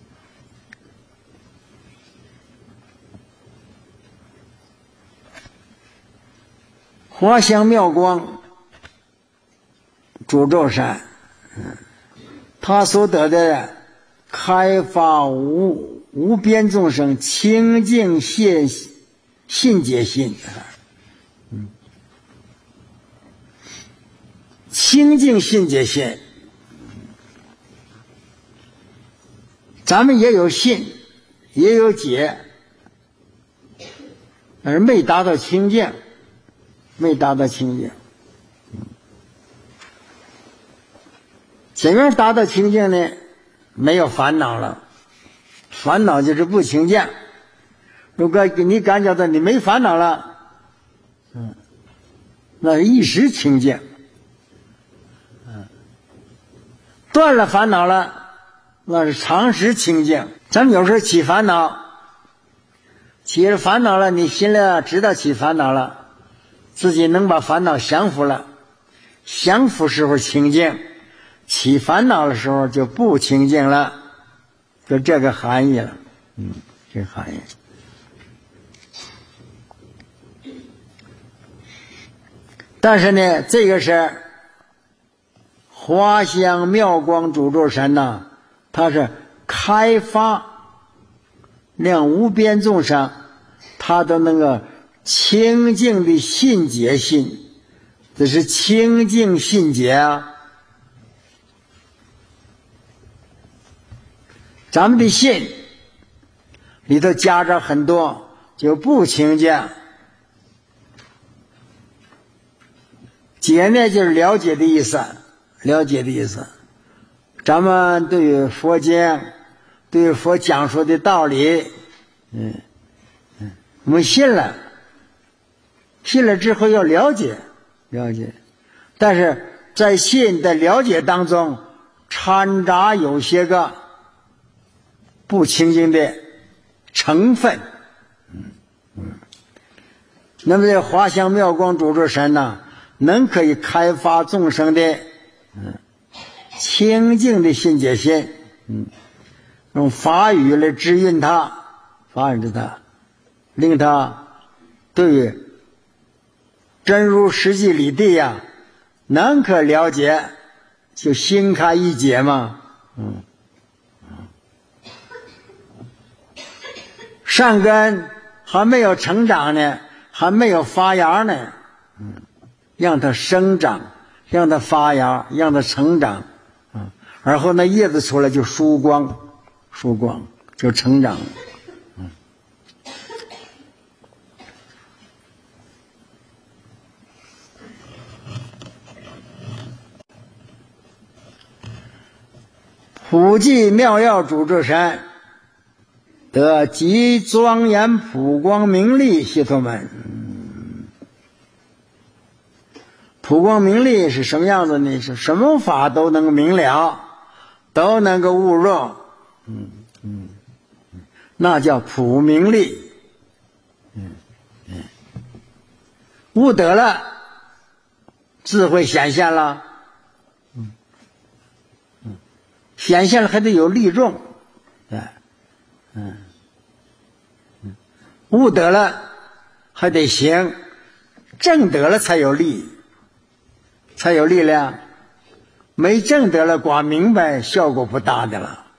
华香妙光主咒神，他所得的开发无边众生清净信解心，清净信解心，咱们也有信，也有解，而没达到清净，没达到清净。怎样达到清净呢？没有烦恼了，烦恼就是不清净。如果你感觉到你没烦恼了，那是一时清净。断了烦恼了，那是长时清净。咱们有时候起烦恼， 起了烦恼了，你心里知道起烦恼了，自己能把烦恼降服了，降服时候清净，起烦恼的时候就不清净了，就这个含义了。这个含义。但是呢，这个是华香妙光主住神呢，它是开发令无边众生他的那个清净的信解心，这是清净信解啊。咱们的信里头夹着很多就不清净，解呢就是了解的意思，了解的意思。咱们对于佛经，对于佛讲述的道理，我们信了，信了之后要了解，了解。但是在信的了解当中，掺杂有些个不清净的成分。那么这华香妙光主住神呢，能可以开发众生的清净的信解心，用法语来指引他，法语指他，令他对于真如实际理地呀，能可了解，就心开意解嘛。善根还没有成长呢，还没有发芽呢，让它生长，让它发芽，让它成长，而后那叶子出来就疏光，疏光就成长。普济妙药主住神得极庄严普光明利解脱门。普光明利是什么样子呢？是什么法都能明了，都能够悟入，那叫普明利。悟得了，智慧显现了，显现了还得有利众，悟得了还得行，证得了才有力，才有力量。没证得了光明白，效果不大的了。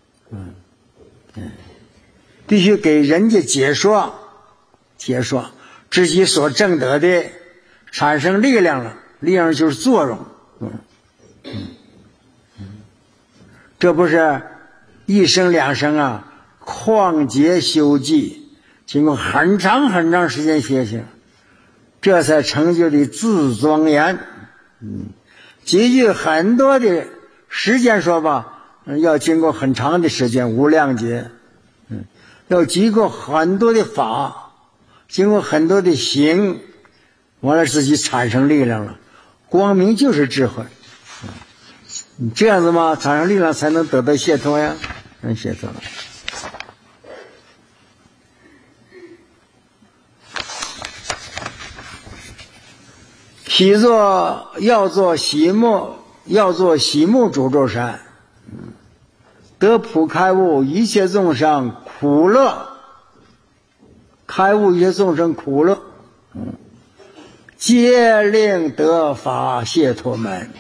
必须给人家解说，解说自己所证得的产生力量了，力量就是作用。这不是一生两生啊，旷劫修记，经过很长很长时间学习，这才成就的自庄严。积聚很多的时间说吧，要经过很长的时间，无量劫，要经过很多的法，经过很多的行，完了自己产生力量了。光明就是智慧，这样子嘛，产生力量才能得到解脱呀，能解脱了。要做喜目主住神，得普开悟一切众生苦乐，开悟一切众生苦乐，皆令得法解脱门。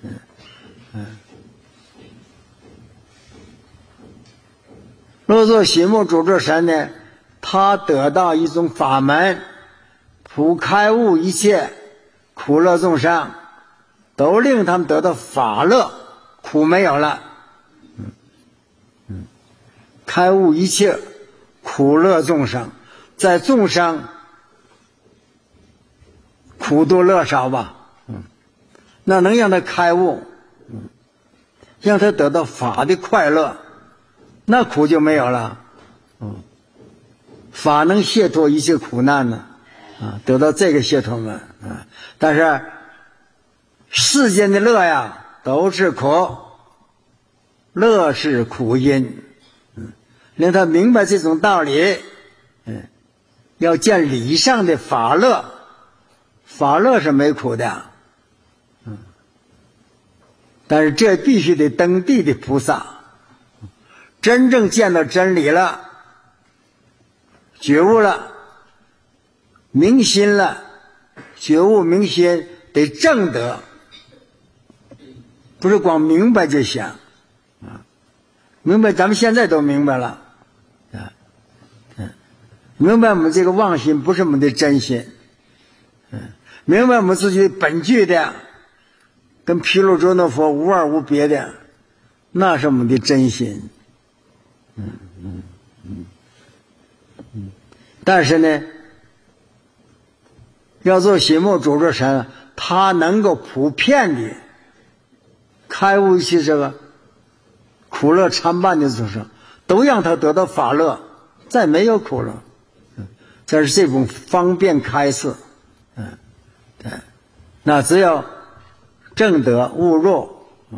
若做喜目主住神呢，他得到一种法门，普开悟一切苦乐众生，都令他们得到法乐，苦没有了。开悟一切苦乐众生，在众生苦多乐少吧，那能让他开悟，让他得到法的快乐，那苦就没有了。法能解脱一切苦难呢，得到这个解脱门。但是世间的乐呀都是苦，乐是苦因，令他明白这种道理， 要见理上的法乐，法乐是没苦的，但是这必须得登地的菩萨，真正见到真理了，觉悟了，明心了，觉悟明心得正得，不是光明白就行明白咱们现在都明白了明白我们这个妄心不是我们的真心明白我们自己本具的跟毗卢遮那佛无二无别的，那是我们的真心但是呢要做心目主着神，他能够普遍的开悟一些这个苦乐参半的众生，都让他得到法乐，再没有苦乐，这是这种方便开示对，那只要正得悟入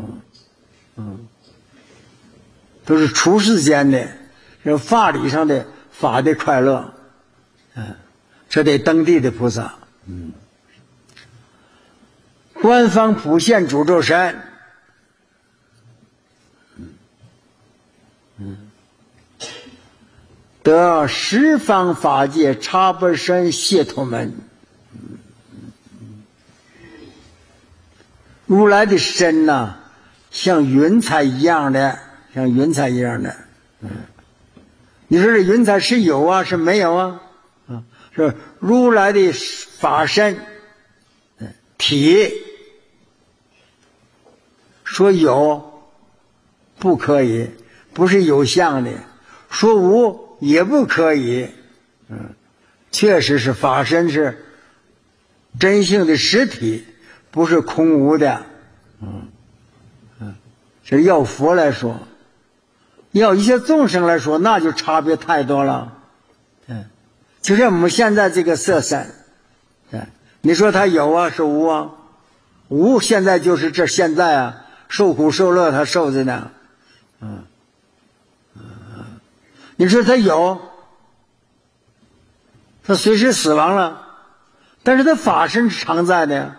都是出世间的是法理上的法的快乐这得登地的菩萨官方普现主咒神得十方法界差不身解脱门如来的身呢像云彩一样的你说这云彩是有啊是没有啊是如来的法身体说有不可以，不是有相的，说无也不可以确实是法身是真性的实体，不是空无的这要佛来说，要一些众生来说那就差别太多了就像我们现在这个色身你说它有啊是无啊无现在就是这现在啊受苦受乐它受着呢你说它有它随时死亡了但是它法身是常在的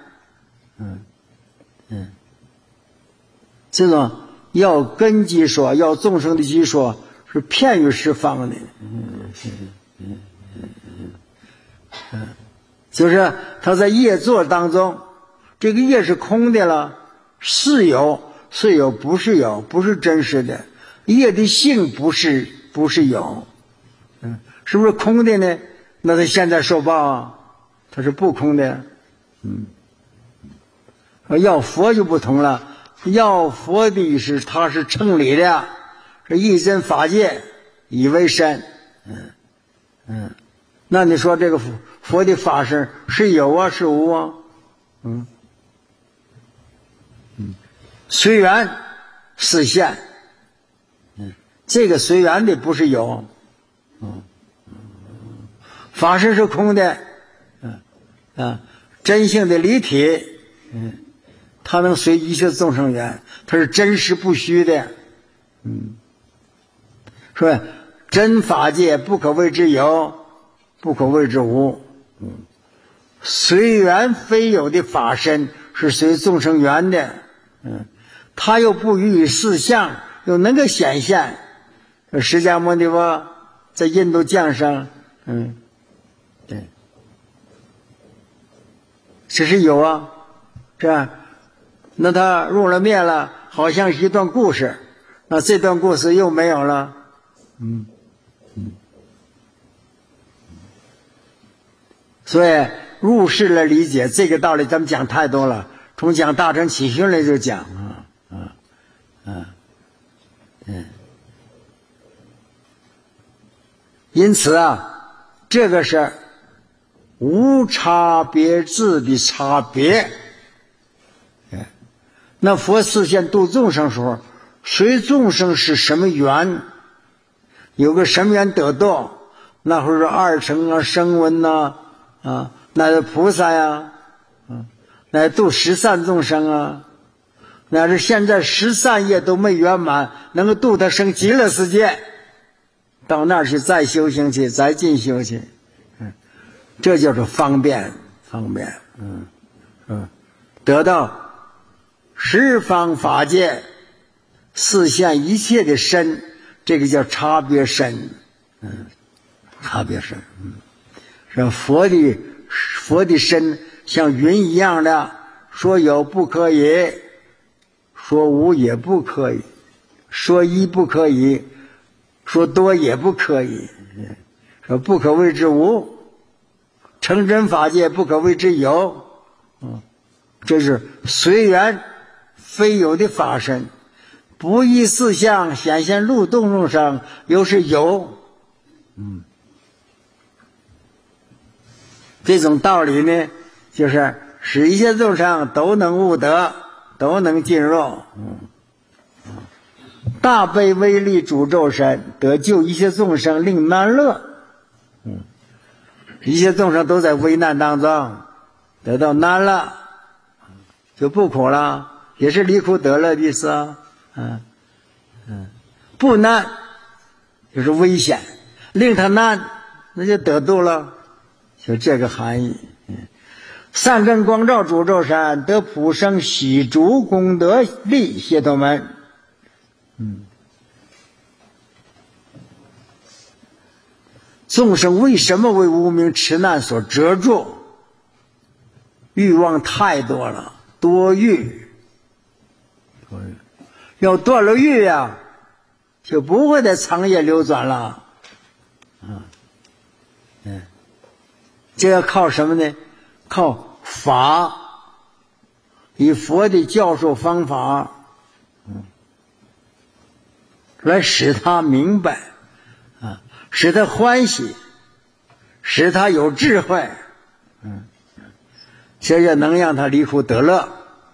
这种要根基说要众生的基说是片语释放的就是他在业作当中这个业是空的了是有不是有不是真实的业的性不是有是不是空的呢那他现在受报啊他是不空的要佛就不同了要佛的是他是称理的是一真法界以为身那你说这个佛的法身是有啊是无啊随缘示现这个随缘的不是有法身是空的真性的离体它能随一切众生缘它是真实不虚的说真法界不可谓之有不可谓之无随缘非有的法身是随众生缘的他又不予以事相又能够显现释迦牟尼佛在印度降生对这是有啊是吧那他入了灭了好像是一段故事那这段故事又没有了所以入世来理解这个道理咱们讲太多了从讲大乘起信来就讲因此这个是无差别智的差别那佛示现度众生时候随众生是什么缘有个什么缘得度那会儿是二乘啊声闻呐乃至菩萨呀乃至度十善众生啊乃至现在十善业都没圆满能够度他生极乐世界到那儿去再修行去再进修去这就是方便，得到十方法界四现一切的身，这个叫差别身，差别身，是佛的身像云一样的，说有不可以，说无也不可以，说一不可以，说多也不可以，说不可谓之无，成真法界不可谓之有，这是随缘非有的法身，不依四相显现入动众生，又是有，这种道理呢，就是使一切众生都能悟得，都能进入。大悲威力主咒神，得救一切众生，令难乐。一切众生都在危难当中，得到难了，就不苦了，也是离苦得乐的意思啊。不难就是危险，令他难，那就得度了，就这个含义。善根光照主咒山，得普生喜足功德力解脱门。众生为什么为无明痴难所遮住？欲望太多了，多欲。要断了欲呀，就不会在长夜流转了。这要靠什么呢？靠法，以佛的教授方法，来使他明白，使他欢喜，使他有智慧，这就能让他离苦得乐。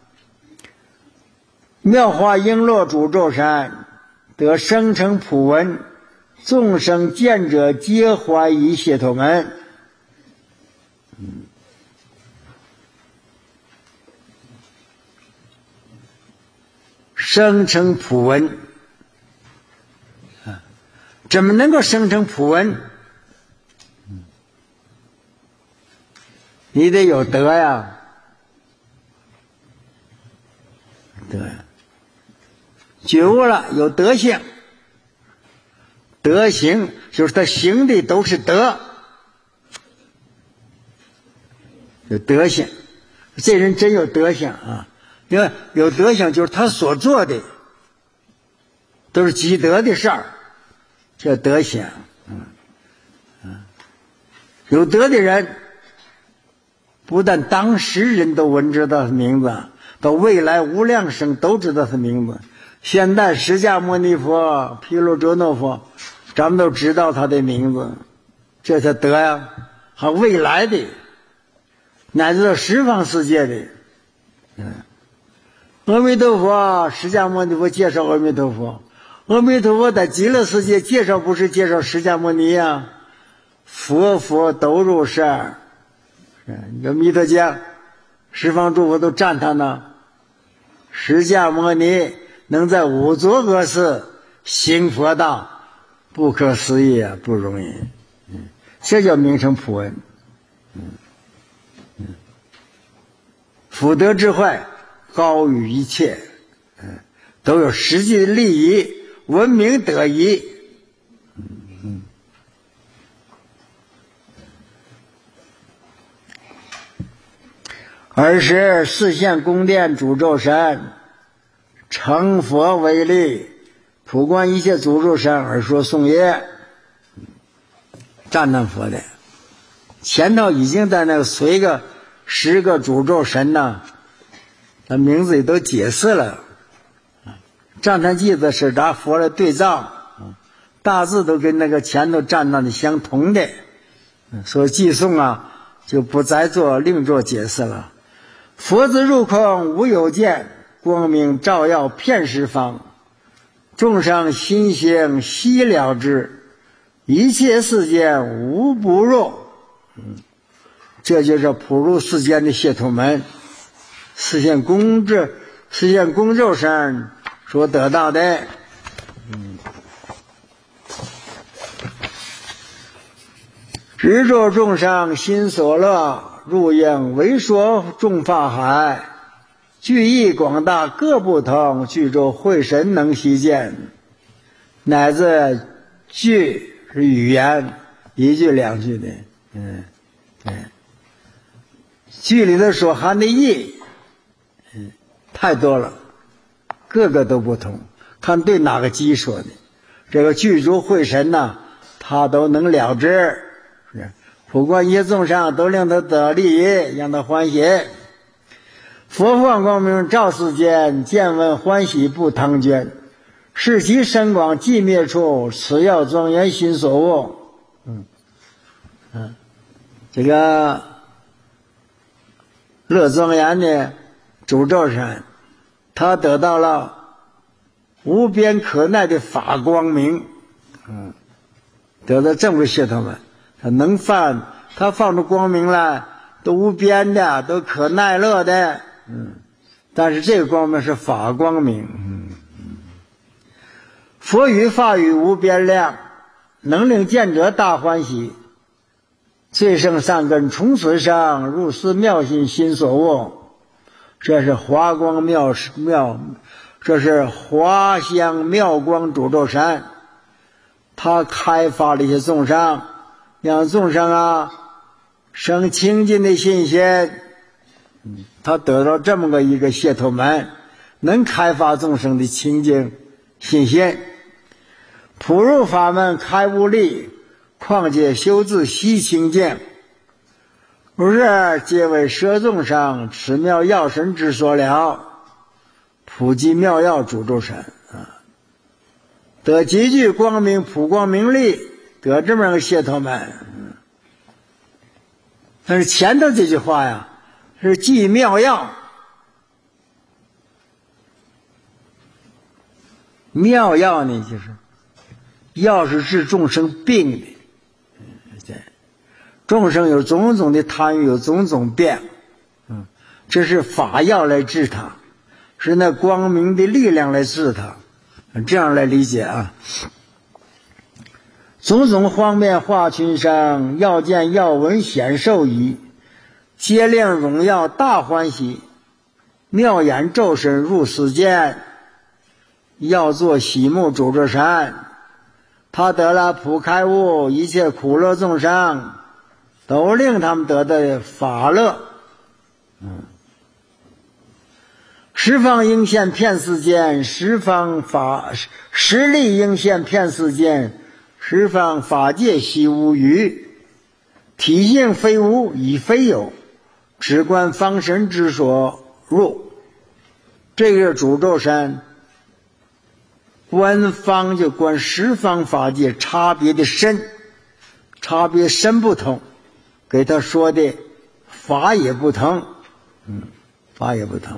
妙华璎珞主咒山，得生成普文，众生见者皆怀疑解脱门。生成普文，怎么能够生成普文？你得有德呀，德呀，觉悟了，有德行，德行就是他行的都是德，有德行，这人真有德行啊！因为有德行就是他所做的都是积德的事儿，叫德行。有德的人，不但当时人都闻知道他名字，到未来无量生都知道他名字。现在释迦牟尼佛、毗卢遮那佛，咱们都知道他的名字，这才德呀。还未来的，乃至到十方世界的，阿弥陀佛，释迦牟尼佛介绍阿弥陀佛，阿弥陀佛在极乐世界介绍不是介绍释迦牟尼呀？佛都入世，有弥陀经，十方诸佛都赞叹呢。释迦牟尼能在五浊恶世行佛道，不可思议啊，不容易。这叫名称普恩。福德智慧高于一切，都有实际的利益，闻名得宜。尔时四现宫殿主咒神，成佛为力，普观一切诅咒神而说颂业，赞叹佛的。前头已经在那个随个10个诅咒神呢，他名字也都解释了。赞叹偈子是拿佛来对照，大致都跟那个前头赞叹的相同的，所以偈颂啊就不再另做解释了。佛子入空无有见，光明照耀遍十方，众生心行悉了知，一切世间无不入。这就是普入世间的解脱门，四现宫咒神所得到的。 日着众生心所乐，入应为说众法海，具义广大各不同，具着慧神能悉见，乃至句是语言，一句两句的，句里头所含的义，太多了，个个都不同，看对哪个机说的。这个具足慧神呢，他都能了知，不管一切众生都令他得利益，让他欢喜。佛放光明照世间，见闻欢喜不唐捐，是其深广寂灭处，此要庄严心所悟。这个乐庄严的主咒山，他得到了无边可耐的法光明，得到这么个系统们，他能放，他放出光明来，都无边的，都可耐乐的，但是这个光明是法光明，佛语法语无边量，能令见者大欢喜，最胜善根从此生，入思妙心心所悟，这是华光妙，这是华香妙光主咒山，他开发了一些众生，让众生生清净的信心，他得到这么个一个解脱门，能开发众生的清净信心。普入法门开悟力，况且修自悉清净，如是皆为摄众生持妙药神之所了，普及妙药主咒神得极具光明普光明力，得这么个解脱门。但是前头这句话呀，是即妙药，妙药呢就是药是治众生病的，众生有种种的贪欲，有种种病，这是法药来治他，是那光明的力量来治他，这样来理解种种方面化群生，要见要闻显受矣，皆令荣耀大欢喜，妙眼咒神入世间，要做喜目主咒山，他得了普开悟，一切苦乐众生都令他们得的法乐。十方应现遍世间，十力应现遍世间，十方法界悉无余，体性非无已非有，只观方神之所入。这个主咒山观方就观十方法界差别的深，差别深不同，给他说的法也不同，法也不同。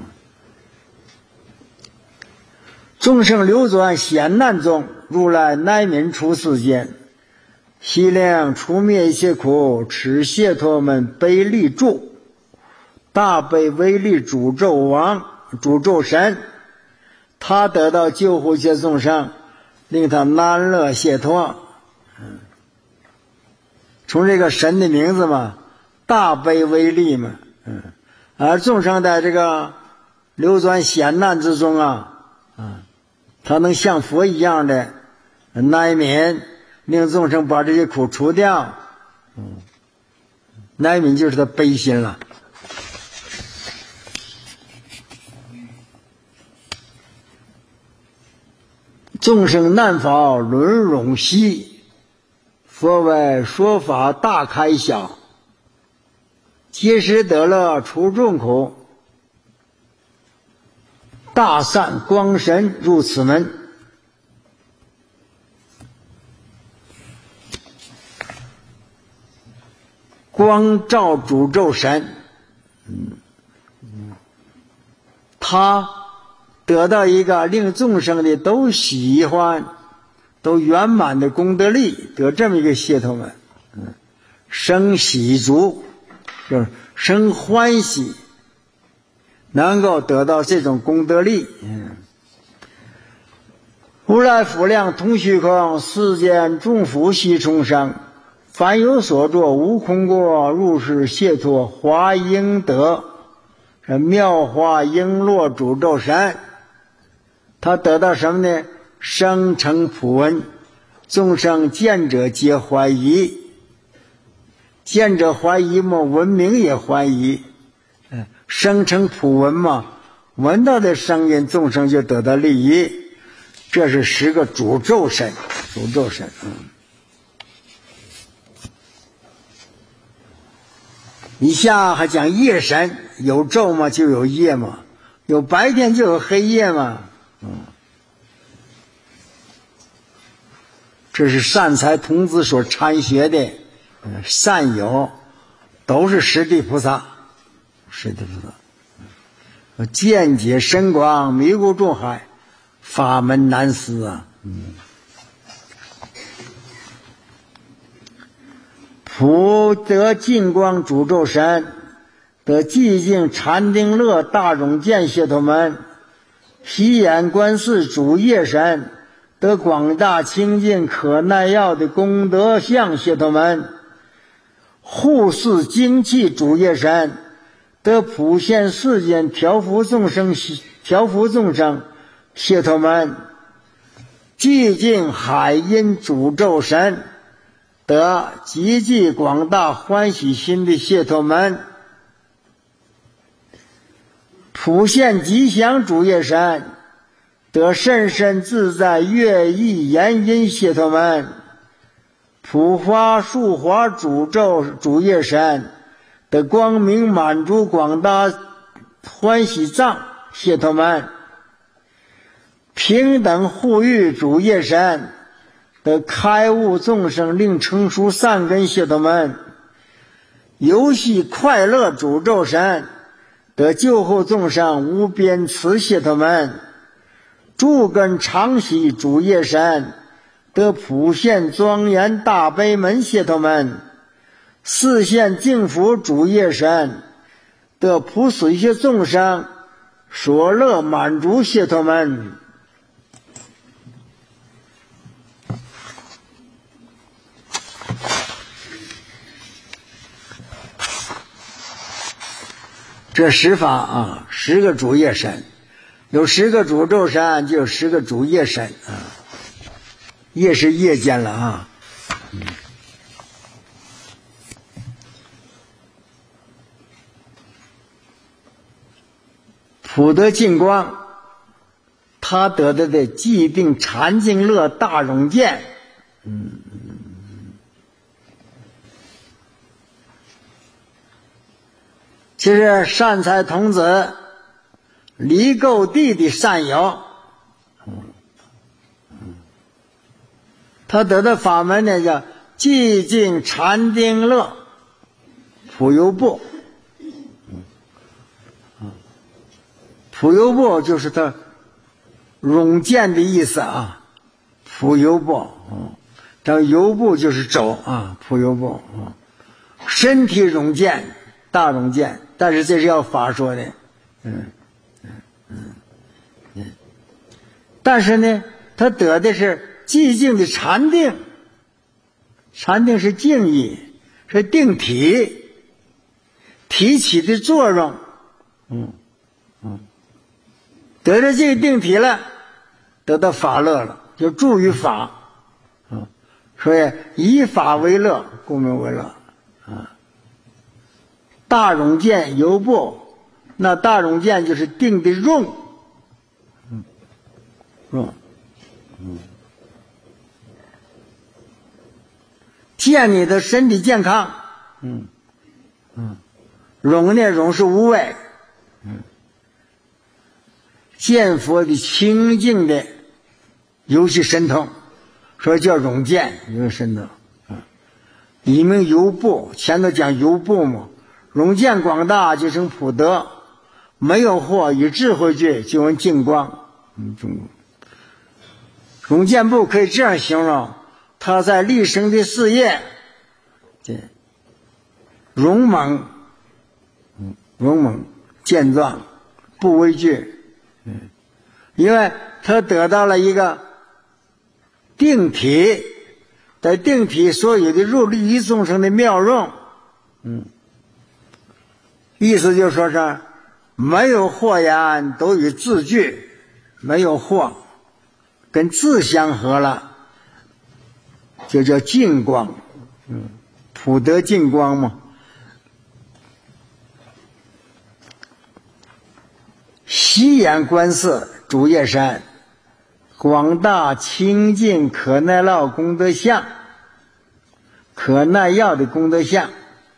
众生流转险难中，如来乃悯出世间，悉令除灭一切苦，持解脱门悲力助，大悲威力主咒王主咒神，他得到救护一切众生，令他安乐解脱。从这个神的名字嘛，大悲威力嘛，而众生在这个流转险难之中他能像佛一样的耐悯，令众生把这些苦除掉。耐悯就是他悲心了。众生难法轮冗息，佛为说法大开晓，皆时得乐除众苦，大善光神入此门。光照主咒神，他得到一个令众生的都喜欢都圆满的功德力，得这么一个系统门，生喜足就是生欢喜，能够得到这种功德力。如来福量通虚空，世间众福悉重生， 凡有所作，无空过，入世解脱，华应得。妙华璎珞诅咒神，他得到什么呢？生成普闻，众生见者皆怀疑，见者怀疑嘛，闻名也怀疑。生成普闻嘛，闻到的声音，众生就得到利益。这是10个诅咒神，诅咒神。以下还讲夜神，有昼嘛就有夜嘛，有白天就有黑夜嘛。这是善财童子所参学的善友，都是十地菩萨，十地菩萨，见解深广，迷悟众海，法门难思啊。普得净光诅咒神，得寂静禅定乐大容见解脱门，披眼观世主业神，得广大清净可耐药的功德相解脱门，护世精气主业神，得普现世间调伏众生解脱门，寂静海音诅咒神，得极济广大欢喜心的解脱门，普现吉祥主业神，得甚深自在乐意言音解脱门，普花树华诅咒主业神，得光明满足广大欢喜藏解脱门，平等护育主业神，得开悟众生令成熟善根解脱门，游戏快乐诅咒神，得救护众生无边慈解脱门，诸根常喜主业神，得普现庄严大悲门解脱门，四现净福主业神，得普使一切众生所乐满足解脱门。这10法啊，10个主业神，有10个诅咒神，就有10个主业神啊。夜是夜间了啊。普得净光，他得到的寂定禅净乐大容见。这是善财童子离垢地的善友，他得的法门呢叫寂静禅定乐普游部。普游部就是他容见的意思啊，普游部，这游部就是走啊，普游部，身体容见大容见，但是这是要法说的，但是呢，他得的是寂静的禅定，禅定是静意，是定体，体起的作用，得到这个定体了，得到法乐了，就住于法，所以以法为乐，故名为乐啊。大容见游步，那大容见就是定的用，见你的身体健康，容呢，容是无畏，见佛的清净的游戏神通，所以叫容见，游戏神通。以名游步，前头讲游步嘛，容见广大就成普德，没有惑以智慧具就闻净光。容见部可以这样形容，他在立生的事业，勇猛，健壮，不畏惧。因为他得到了一个定体， 得定体所有的入利益众生的妙用。意思就说是没有惑言都与自具，没有惑跟自相合了，就叫净光。普得净光嘛。悉眼观色主业山，广大清净可耐劳功德相，可耐药的功德相。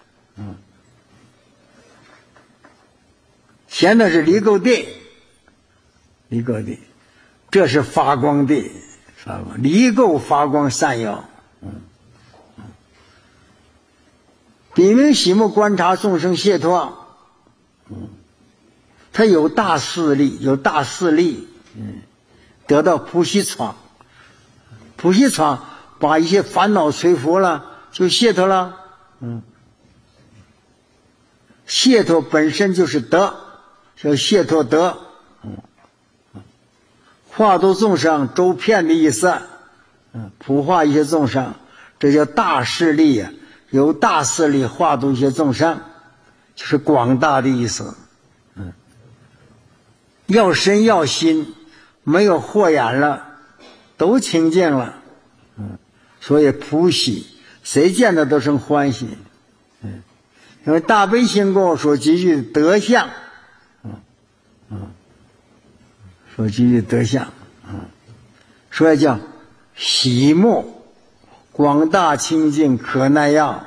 现在是离垢地，离垢地，这是发光地，离垢发光善药。比名喜目观察众生解脱，他有大势力，有大势力，得到普喜闯，普喜闯把一些烦恼摧伏了，就解脱了。解脱本身就是德，叫解脱德。化度众生周遍的意思，普化一些众生，这叫大势力呀。有大势力化度一些众生，就是广大的意思。要身要心，没有惑眼了，都清净了。所以普喜，谁见到都生欢喜。因为大悲行功所积聚的德相，所积聚的德相，所以叫喜目。广大清净可耐药。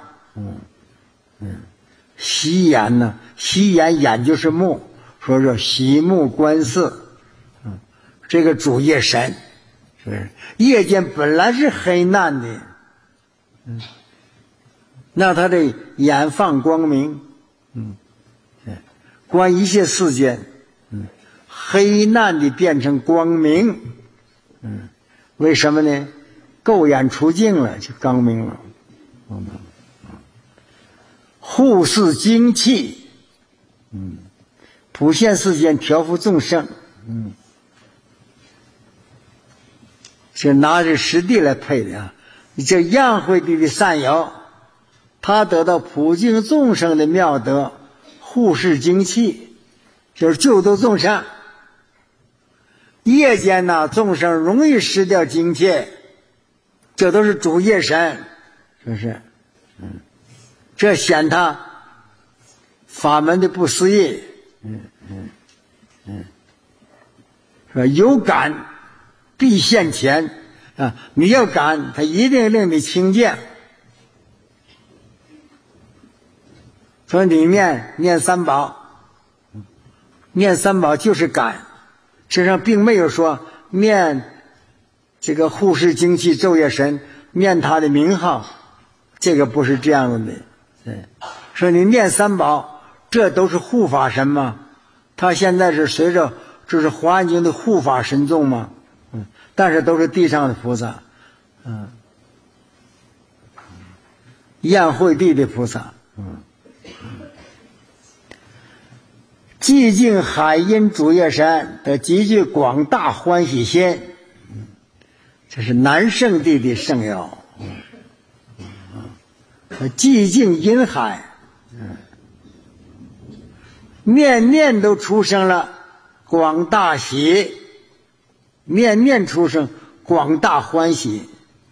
悉眼呢，悉眼，眼就是目，说是悉目观色。这个主业神，是不是？夜间本来是黑暗的，那他的眼放光明，观一切世间，黑暗的变成光明。为什么呢？垢眼除净了，就光明了。护世精气，普现世间，调伏众生。是拿着实地来配的啊！这样慧地的善友，他得到普净众生的妙德，护世精气，就是救度众生。夜间呢，众生容易失掉精气，这都是主业神，是不是？这显他法门的不思议。说有感必现前啊！你要感，他一定令你清净。从里面念三宝，念三宝就是感，实际上并没有说念这个护世精气昼夜神，念他的名号，这个不是这样的。说你念三宝，这都是护法神嘛？他现在是随着这是华严经的护法神众嘛？但是都是地上的菩萨，宴会地的菩萨，寂静海阴主业山的极具广大欢喜心，这是南圣地的圣药。寂静阴海，念念都出生了广大喜，念念出生广大欢喜。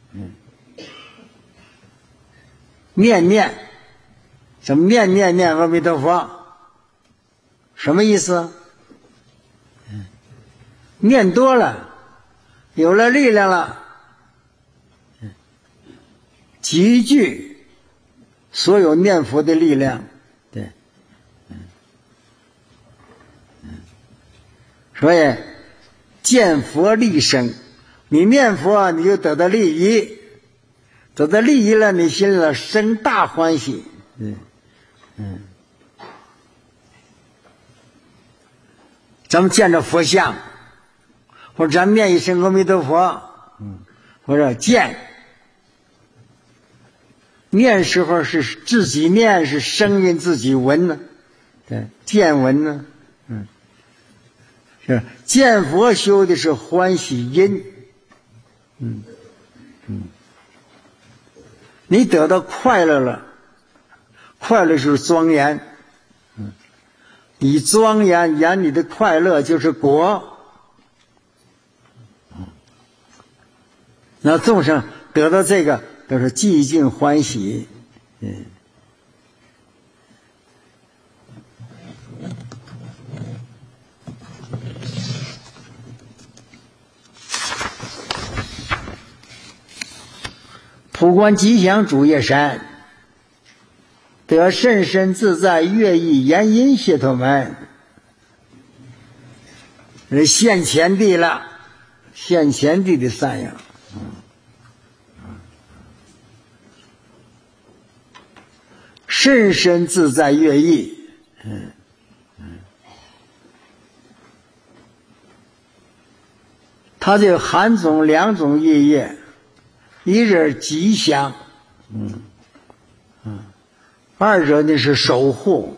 念念，什么念念念阿弥陀佛？什么意思？念多了，有了力量了，集聚所有念佛的力量。对，所以见佛利生，你念佛你就得到利益，得到利益了，你心里生大欢喜。咱们见着佛像，或者咱们念一声阿弥陀佛，或者见念时候是自己念，是声音自己闻呢，对，见闻呢，是见佛修的是欢喜音， 你得到快乐了，快乐就是庄严，以庄严眼里的快乐就是果。那众生得到这个都是寂静欢喜。普观吉祥主业山，得甚深自在乐意言音解脱门，是现前地了，现前地的善养。甚深自在乐意，它就含总两种意义，一是吉祥，二者呢是守护，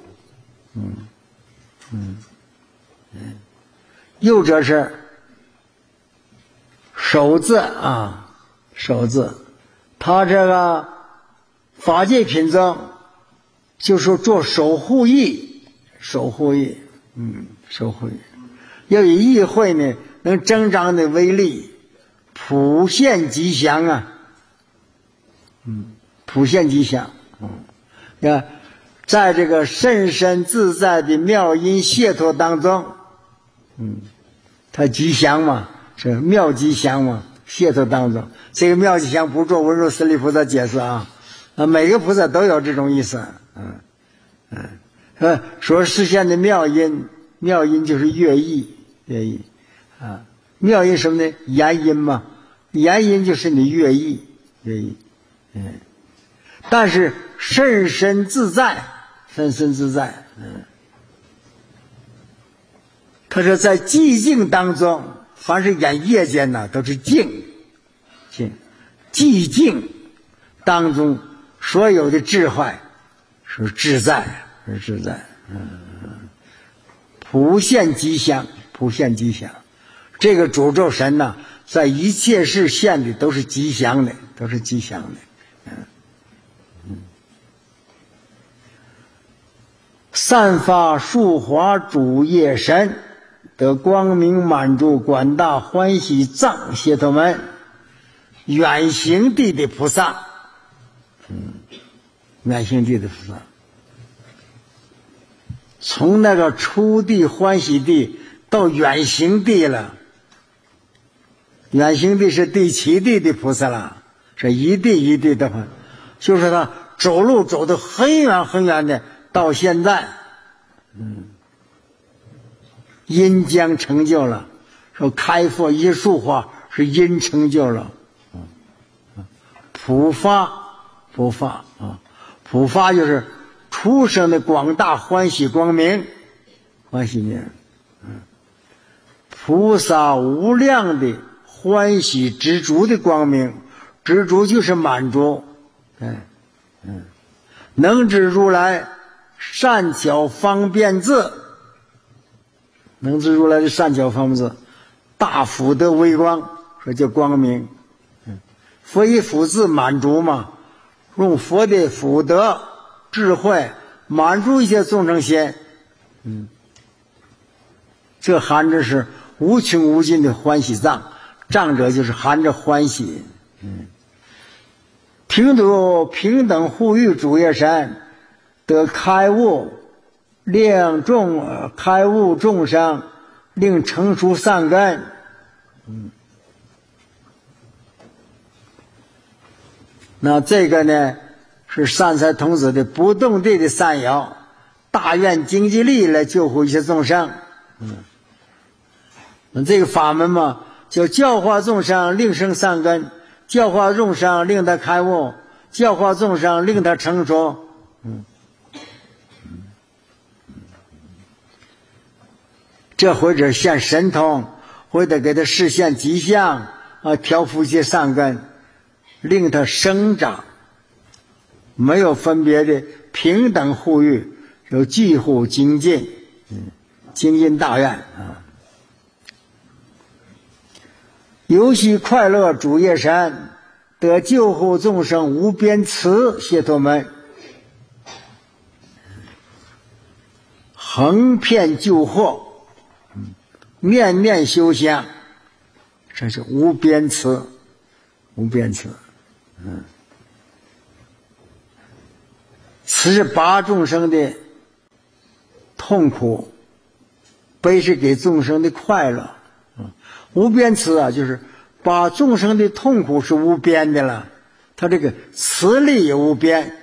右者是守字啊，守字。他这个法界品中就是做守护意，守护意，守护意，要以意会呢能增长的威力，普现吉祥啊，普现吉祥，在这个甚深自在的妙音解脱当中，它吉祥嘛，是妙吉祥嘛，解脱当中，这个妙吉祥不做文殊师利菩萨解释啊，每个菩萨都有这种意思，说实现的妙音，妙音就是乐意，乐意啊，妙音什么呢？言音嘛，言音就是你乐意，乐意，但是甚深自在，甚深自在，他说在寂静当中，凡是演夜间呢，都是静，寂静当中所有的智慧是自在，是自在，普现吉祥，普现吉祥。这个诅咒神呢，在一切事现的都是吉祥的，都是吉祥的。散发树华主业神，得光明满足广大欢喜藏解脱门，远行地的菩萨，远行地的菩萨，从那个初地欢喜地到远行地了，远行地是第七地的菩萨了，是一地一地的话，就是他走路走得很远很远的，到现在，因将成就了，说开佛一树花是因成就了，普发啊，普发就是出生的广大欢喜光明，欢喜明，菩萨无量的欢喜知足的光明，知足就是满足，能知如来善巧方便智，能知如来的善巧方便智，大福德微光，说叫光明。佛以福智满足嘛，用佛的福德智慧满足一些众生心，这含着是无穷无尽的欢喜藏，藏者就是含着欢喜。平度平等护育主业神，得开悟，令开悟众生，令成熟善根。那这个呢，是善财童子的不动地的善友，大愿精济力来救护一些众生。这个法门嘛，叫教化众生，令生善根，教化众生，令他开悟，教化众生，令他成熟。这或者现神通，或者给他实现吉祥啊，调伏一些善根，令他生长，没有分别的平等护育，有济护精进，精进大愿啊。游戏快乐主业神， 得救护众生无边慈解脱门，横遍救惑，念念修香，这是无边慈，无边慈。慈是拔众生的痛苦，悲是给众生的快乐。无边慈啊，就是把众生的痛苦是无边的了，他这个慈力也无边。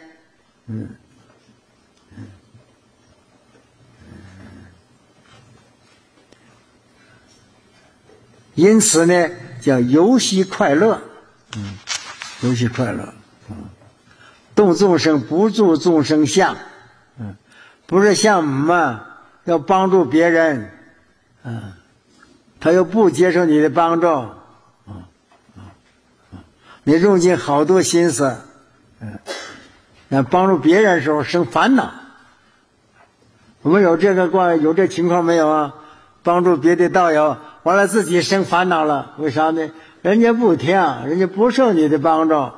因此呢，叫游戏快乐，游戏快乐，度众生不住众生相，不是像我们要帮助别人，他又不接受你的帮助，你用尽好多心思，那帮助别人的时候生烦恼。我们有这情况没有啊？帮助别的道友，完了自己生烦恼了，为啥呢？人家不听，人家不受你的帮助，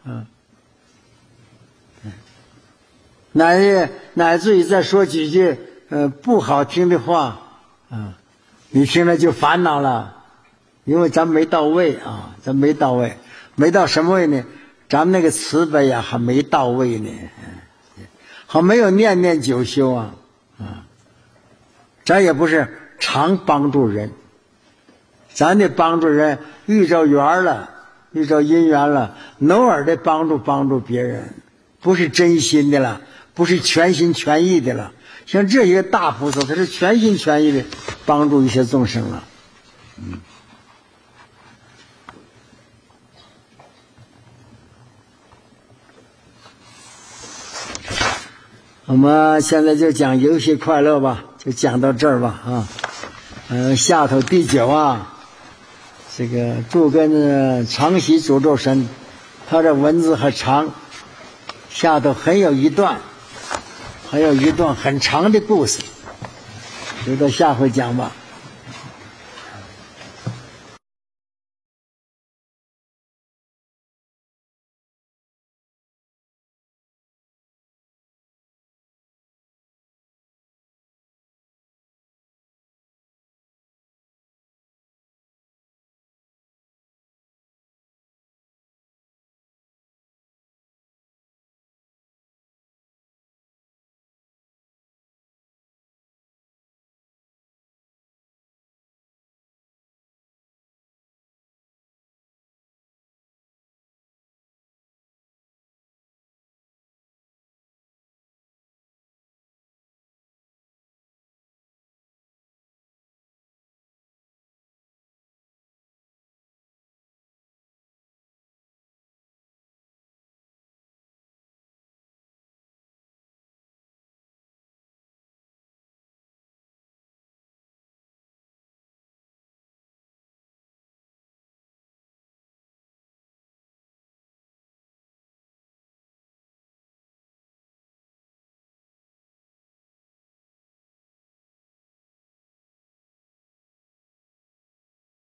乃至于再说几句不好听的话，你听了就烦恼了，因为咱没到位啊，咱没到位，没到什么位呢？咱们那个慈悲啊还没到位呢，还没有念念九修啊，咱也不是常帮助人，咱得帮助人遇着缘了，遇着因缘了，偶尔的帮助别人，不是真心的了，不是全心全意的了。像这些大菩萨，他是全心全意的帮助一些众生了。我们现在就讲游戏快乐吧，就讲到这儿吧啊。下头第9啊，这个诸根常喜诅咒神，它的文字很长，下头还有一段很长的故事，留到下回讲吧。